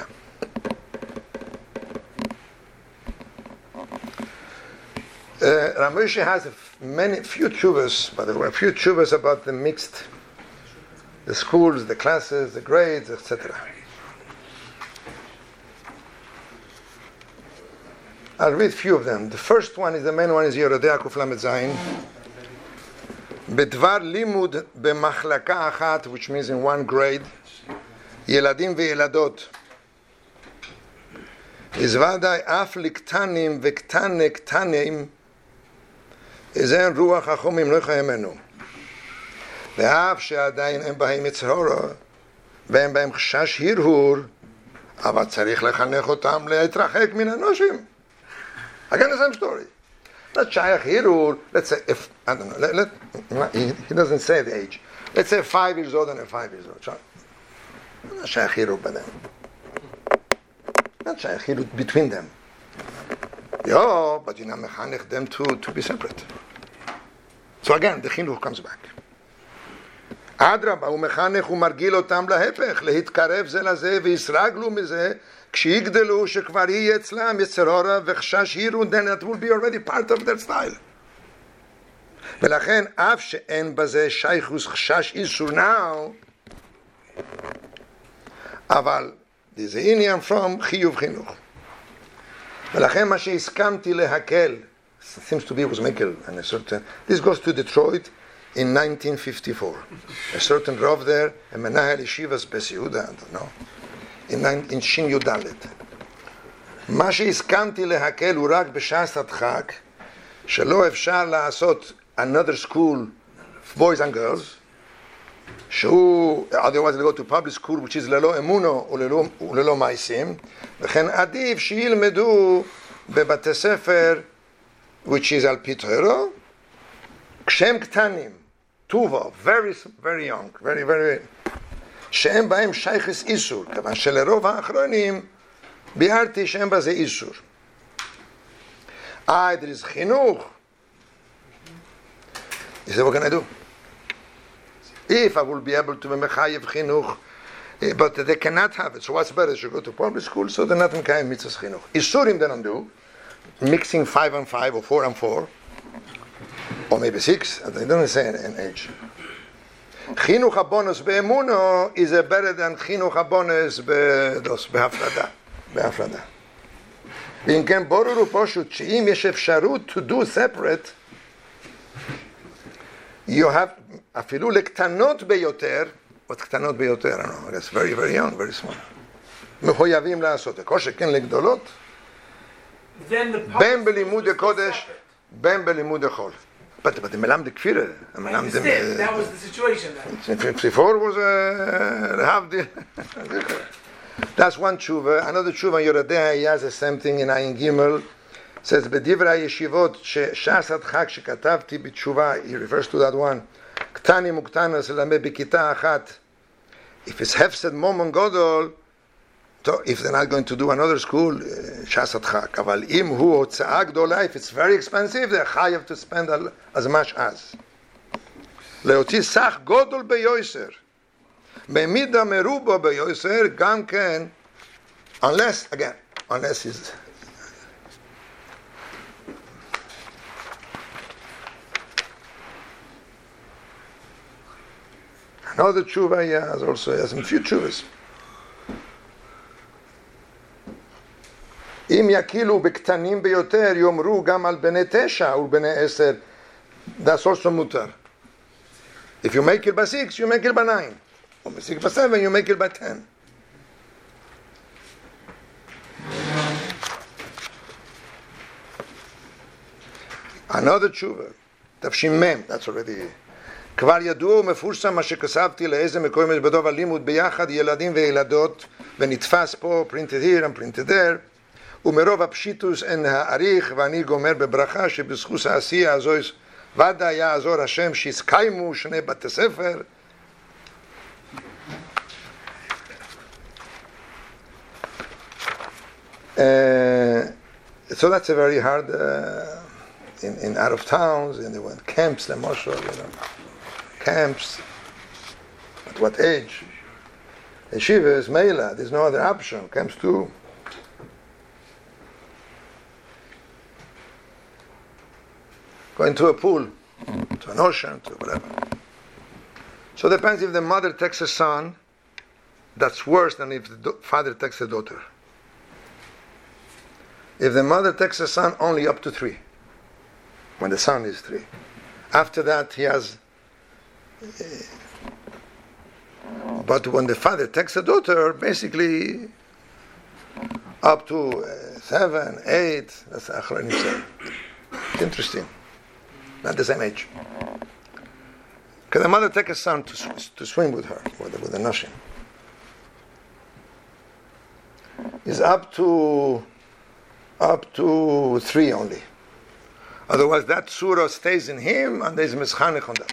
Ramoshe has few tshuvas, by the way, about the mixed, the schools, the classes, the grades, etc. I'll read few of them. The first one is, the main one is Yerodei Kuf Lamed Zayin. Bedvar limud b'machlaka achat, which means in one grade, ילדים וילדות. is ודאי אף לקטנים וקטני קטנים, איזן רוח החומים לא חיימנו. ואף שעדיין אין בהם יצהורה, ואין בהם חשש הרהור, אבל צריך לחנך אותם להתרחק מן הנושים. Again, the same story. Not Shayach Hirur, let's say, if, I don't know, he doesn't say the age. Let's say 5 years old and a 5 years old. Not Shayach Hirur by them. Not Shayach Hirur between them. Yo, but you know, mechanech them to be separate. So again, the chinuch comes back. אדרבה, הוא מחנך ומרגיל אותם להפך, להתקרב זה לזה ויסרגלו מזה, כשיגדלו שכבר יהיה אצלם יצרורה וחשש הירו, then it will be already part of their style. ולכן, אף שאין בזה שייכוס חשש איסור now, אבל זה עניין from חיוב חינוך. ולכן מה שהסכמתי להקל, seems to be was מקל, and a certain, this goes to Detroit, in 1954. A certain Rav there, a Menahel Yeshivas Bes Yehuda, I don't know, in Shin Yudalet. מה שהסכמתי להקל הוא רק בשעת הדחק, שלא אפשר לעשות another school, boys and girls, שהוא, otherwise they go to public school, which is ללא אמונו וללא מעשים, וכן עדיף שילמדו בבתי ספר, which is על פי תורה, כשהם קטנים, טובה, very, very young, very, very, שאין בהם שייכס איסור, כיוון שלרוב האחרונים ביארתי שאין בזה איסור. there is חינוך. He said, what can I do? If I will be able to be mechayev chinuch, but they cannot have it. So what's better? They should go to public school, so they're not mechayev mitzvahs chinuch. Isurim they don't do, mixing 5 and 5 or 4 and 4. Or maybe 6, they don't say an age. Chinuch habonus be'emuno is better than chinuch habonus be'afrada. ואם כן ברור ופשוט שאם יש אפשרות to do separate, you have אפילו לקטנות ביותר, what קטנות ביותר, I don't know, that's very, very young, very small. מחויבים לעשות, כל שכן לגדולות, Then the בין בלימוד הקודש, בין בלימוד החול. But the מלמד כפירה, I understand. That was the situation then. before was להבדיל. That's one tshuva. Another tshuva, Yoredei היה the same thing in Ayin Gimel. Says, בדברי הישיבות, שש"ס הדחק שכתבתי בתשובה, he refers to that one, קטנים וקטנס ללמד בכיתה אחת. If it's hefsed momon godol, so if they're not going to do another school, ש"ס הדחק. אבל אם הוא הוצאה גדולה, if it's very expensive, they're חייב to spend as much as. להוציא סך גודל ביוסר. במידה מרובה ביוסר, גם כן, unless is another tshuva he has also, he has some few tshuvas. אם יקילו בקטנים ביותר, יאמרו גם על בני 9 ובני 10, that's also mutar. If you make it by 6, you make it by 9. Or by 6 by 7, you make it by 10. Another tshuva, תש"מ, that's already... כבר ידוע ומפורסם מה שכתבתי לאיזה מקום יש בדוב הלימוד ביחד ילדים וילדות ונתפס פה printed here and printed there ומרוב הפשיטוס אין העריך ואני גומר בברכה שבזכות העשייה הזו ודאי יעזור השם שהסקיימו שני בתי ספר so that's a very hard in out of towns in the camps the Moshe, camps, at what age? Yeshivas, Meila, there's no other option. Camps too. Going to a pool, to an ocean, to whatever. So it depends if the mother takes a son, that's worse than if the father takes a daughter. If the mother takes a son, only up to 3. When the son is 3. After that, he has... But when the father takes a daughter, basically up to 7, 8, that's Achronim say. It's interesting. Not the same age. Because the mother takes a son to swim with her, with the Nashim. Is up to 3 only. Otherwise, that surah stays in him, and there's mischanech on that.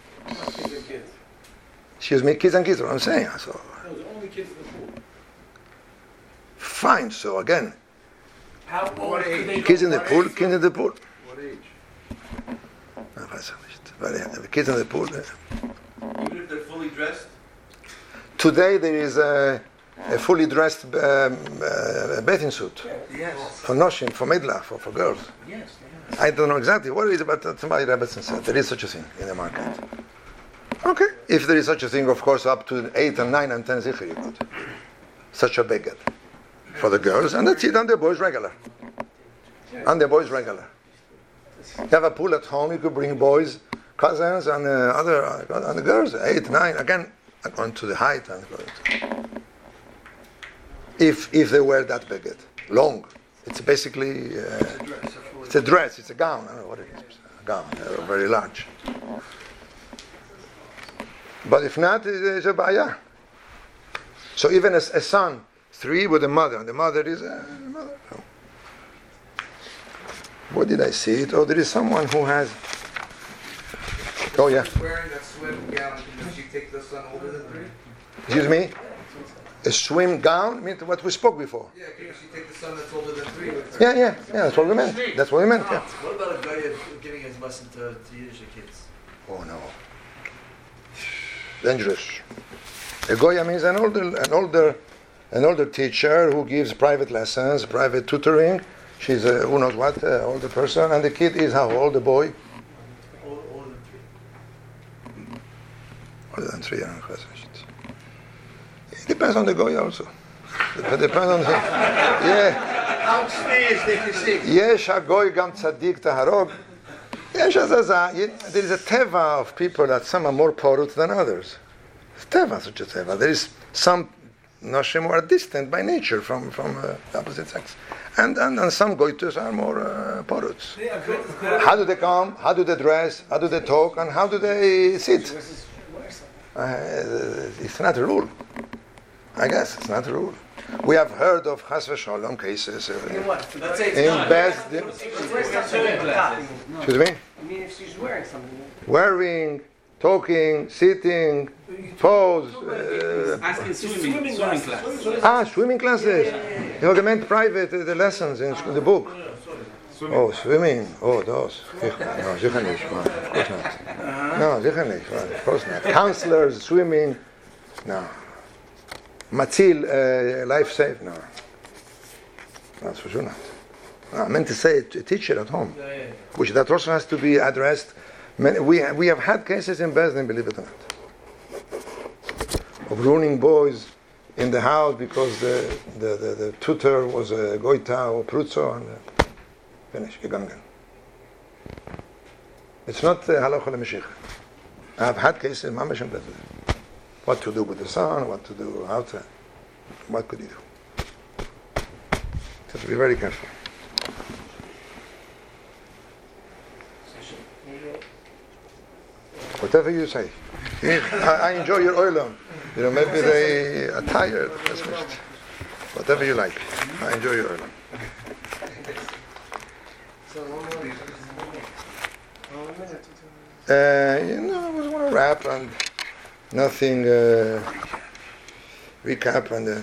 Excuse me, kids and kids, what I'm saying. So, No, the only kids in the pool. Fine, so again. How old do they Kids go? in the pool, kids in the pool. What age? Kids in the pool. Even if they're fully dressed? Today there is a fully dressed bathing suit. Yes. For Noshim, for Medla, for girls. Yes. I don't know exactly what it is, but somebody Rebbetzin said there is such a thing in the market. Okay, if there is such a thing, of course, up to 8 and 9 and 10 zikr you could. Such a beged for the girls, and that's it, and the boys regular. And the boys regular. You have a pool at home, you could bring boys, cousins, and and the girls, 8, 9, again, according to the height. And if they wear that beged, long, it's basically... it's a dress, it's a gown, I don't know what it is. A gown, very large. But if not, it's a baya. So even a son, 3 with a mother, and the mother is a mother. No. What did I see it? Oh, there is someone who has... Oh, yeah. Wearing that swim gown, does she take the son older than 3? Excuse me? A swim gown? I mean, what we spoke before. Yeah, can she take the son that's older than 3 with her? Yeah, that's what we meant. That's what we meant, yeah. What about a guy giving his lesson to Yiddish kids? Oh, no. Dangerous. A goya means an older teacher who gives private lessons, private tutoring. She's a, who knows what, older person, and the kid is how old, the boy? Older than 3. Older than 3, yeah. It depends on the goya also. It depends on the... Yeah. How serious they can see? יש הגוי גם צדיק תהרוג. There is a teva of people that some are more porut than others. Teva, such a teva. There is some noshim who are distant by nature from the opposite sex, and some goitus are more poruts. How do they come? How do they dress? How do they talk? And how do they sit? It's not a rule. I guess it's not a rule. We have heard of chas v'shalom cases in best. Excuse me? I mean, if she's wearing something. Wearing, talking, sitting, pose. Asking swimming class. Swimming classes. You know, they meant private the lessons in the book. Oh, swimming. Oh, those. No, sicher nicht. Of course not. No, sicher nicht. Of course not. Counselors, swimming. No. Matzil, life save. No. That's for sure not. No, I meant to say a teacher at home, which that also has to be addressed. We have had cases in Bezdin, believe it or not, of ruining boys in the house because the tutor was a goita or prutzo and finish, gegangen. It's not halacha l'meshicha. I've had cases in mamash and Bezdin. What to do with the son, what to do, what could he do? So to be very careful. Whatever you say. I enjoy your oilam. You know, maybe they are tired. Whatever you like. I enjoy your oilam. I was going to wrap and nothing, recap and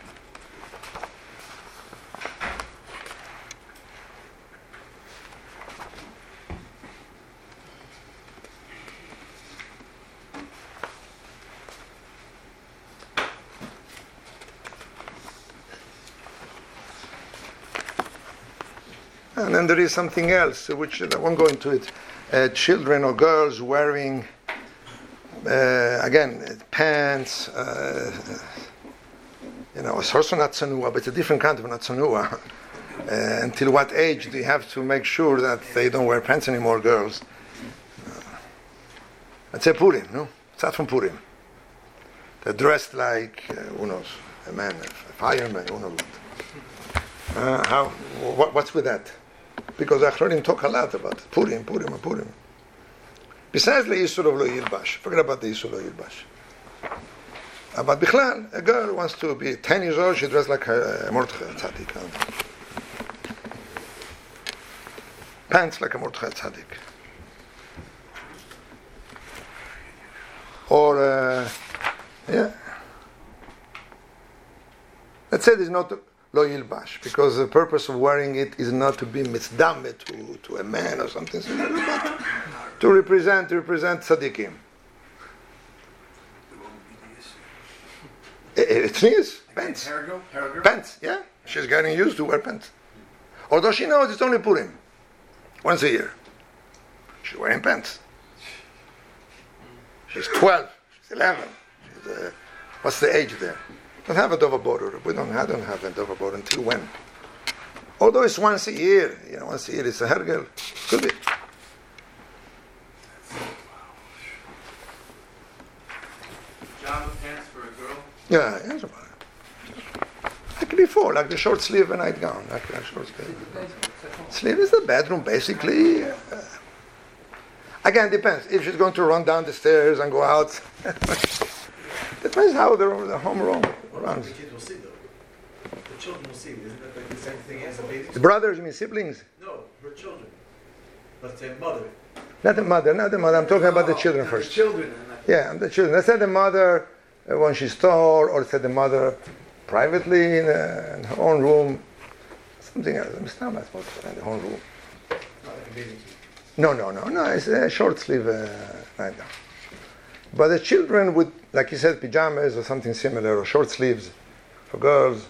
then there is something else, which I won't go into it. Children or girls wearing, again, pants, it's also not tzanua, but it's a different kind of not tzanua. Until what age do you have to make sure that they don't wear pants anymore, girls? Let's say Purim, no? It's not from Purim. They're dressed like, who knows, a man, a fireman, who knows what. What's with that? Because Achronim talk a lot about Purim. Besides the Yisur of Lo Yilbash, forget about the Yisur Lo Yilbash. But Bichlal, a girl wants to be 10 years old, she dressed like a Mordechai Tzaddik. Pants like a Mordechai Tzaddik. Or, let's say there's not Lo Yilbash, because the purpose of wearing it is not to be mitzdame to a man or something similar, but to represent tzaddikim. It's nice, pants. Pants, yeah. She's getting used to wear pants. Although she knows it's only Purim, once a year. She's wearing pants. She's 12, she's 11. What's the age there? Don't have a dover border. I don't have a dover border until when? Although it's once a year, once a year it's a hergel. Could be. Pajama pants for a girl? Yeah, yes, like before, like the short sleeve and nightgown, like a short sleeve. Sleeve is the bedroom, basically. Again, depends. If she's going to run down the stairs and go out, depends how the home runs. The kids will see, though. The children will see. Isn't that like the same thing as a baby? The brothers, you mean siblings? No, her children. Let's say mother. Not the mother. I'm talking about the children first. The children. Yeah, the children. Let's say the mother when she's tall, or let's say the mother privately in her own room. Something else. I'm still not supposed to in the own room. Not like a baby. No. It's a short sleeve nightgown. But the children would, like you said, pajamas or something similar, or short sleeves for girls.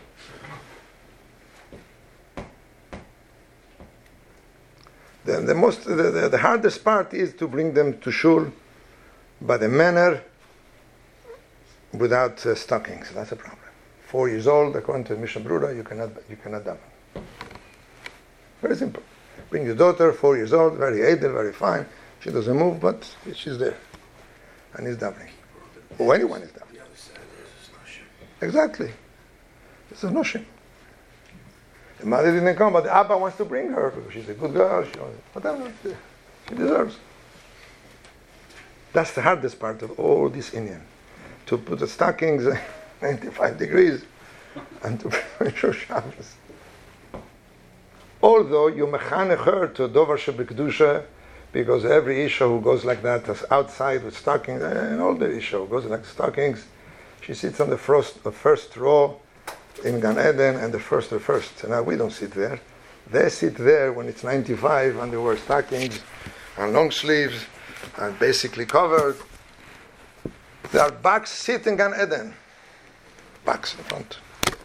The hardest part is to bring them to shul by the manner without stockings. That's a problem. 4 years old, according to Mishnah Brura, you cannot daven. Very simple. Bring your daughter, 4 years old, very edel, very fine. She doesn't move, but she's there. And he's davening. Or anyone is down. Exactly. It's a noshim. The mother didn't come, but the Abba wants to bring her because she's a good girl. Whatever. She deserves. That's the hardest part of all this Indian. To put the stockings 95 degrees and to bring her Shabbos. Although you mechanech her to Dover Shebekdusha, because every Isha who goes like that is outside with stockings, and all the Isha who goes like stockings, she sits on the first row in Gan Eden and the first. Now we don't sit there. They sit there when it's 95 and they wear stockings and long sleeves and basically covered. There are backs sit in Gan Eden. Backs in front.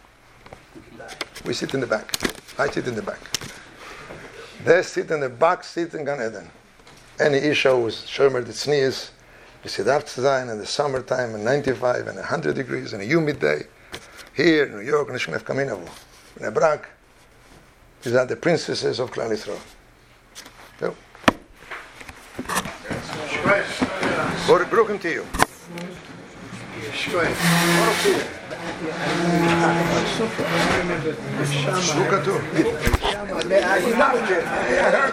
We sit in the back. I sit in the back. They sit in the back seat in Gan Eden. Any Isha who is Shomer the Tznius, you sit after Zayin in the summertime in 95 and 100 degrees in a humid day. Here in New York, in Nishunef Kaminavu, in Ebrak, these are the princesses of Klal Yisrael. So, Baruch to you. Shvuka too.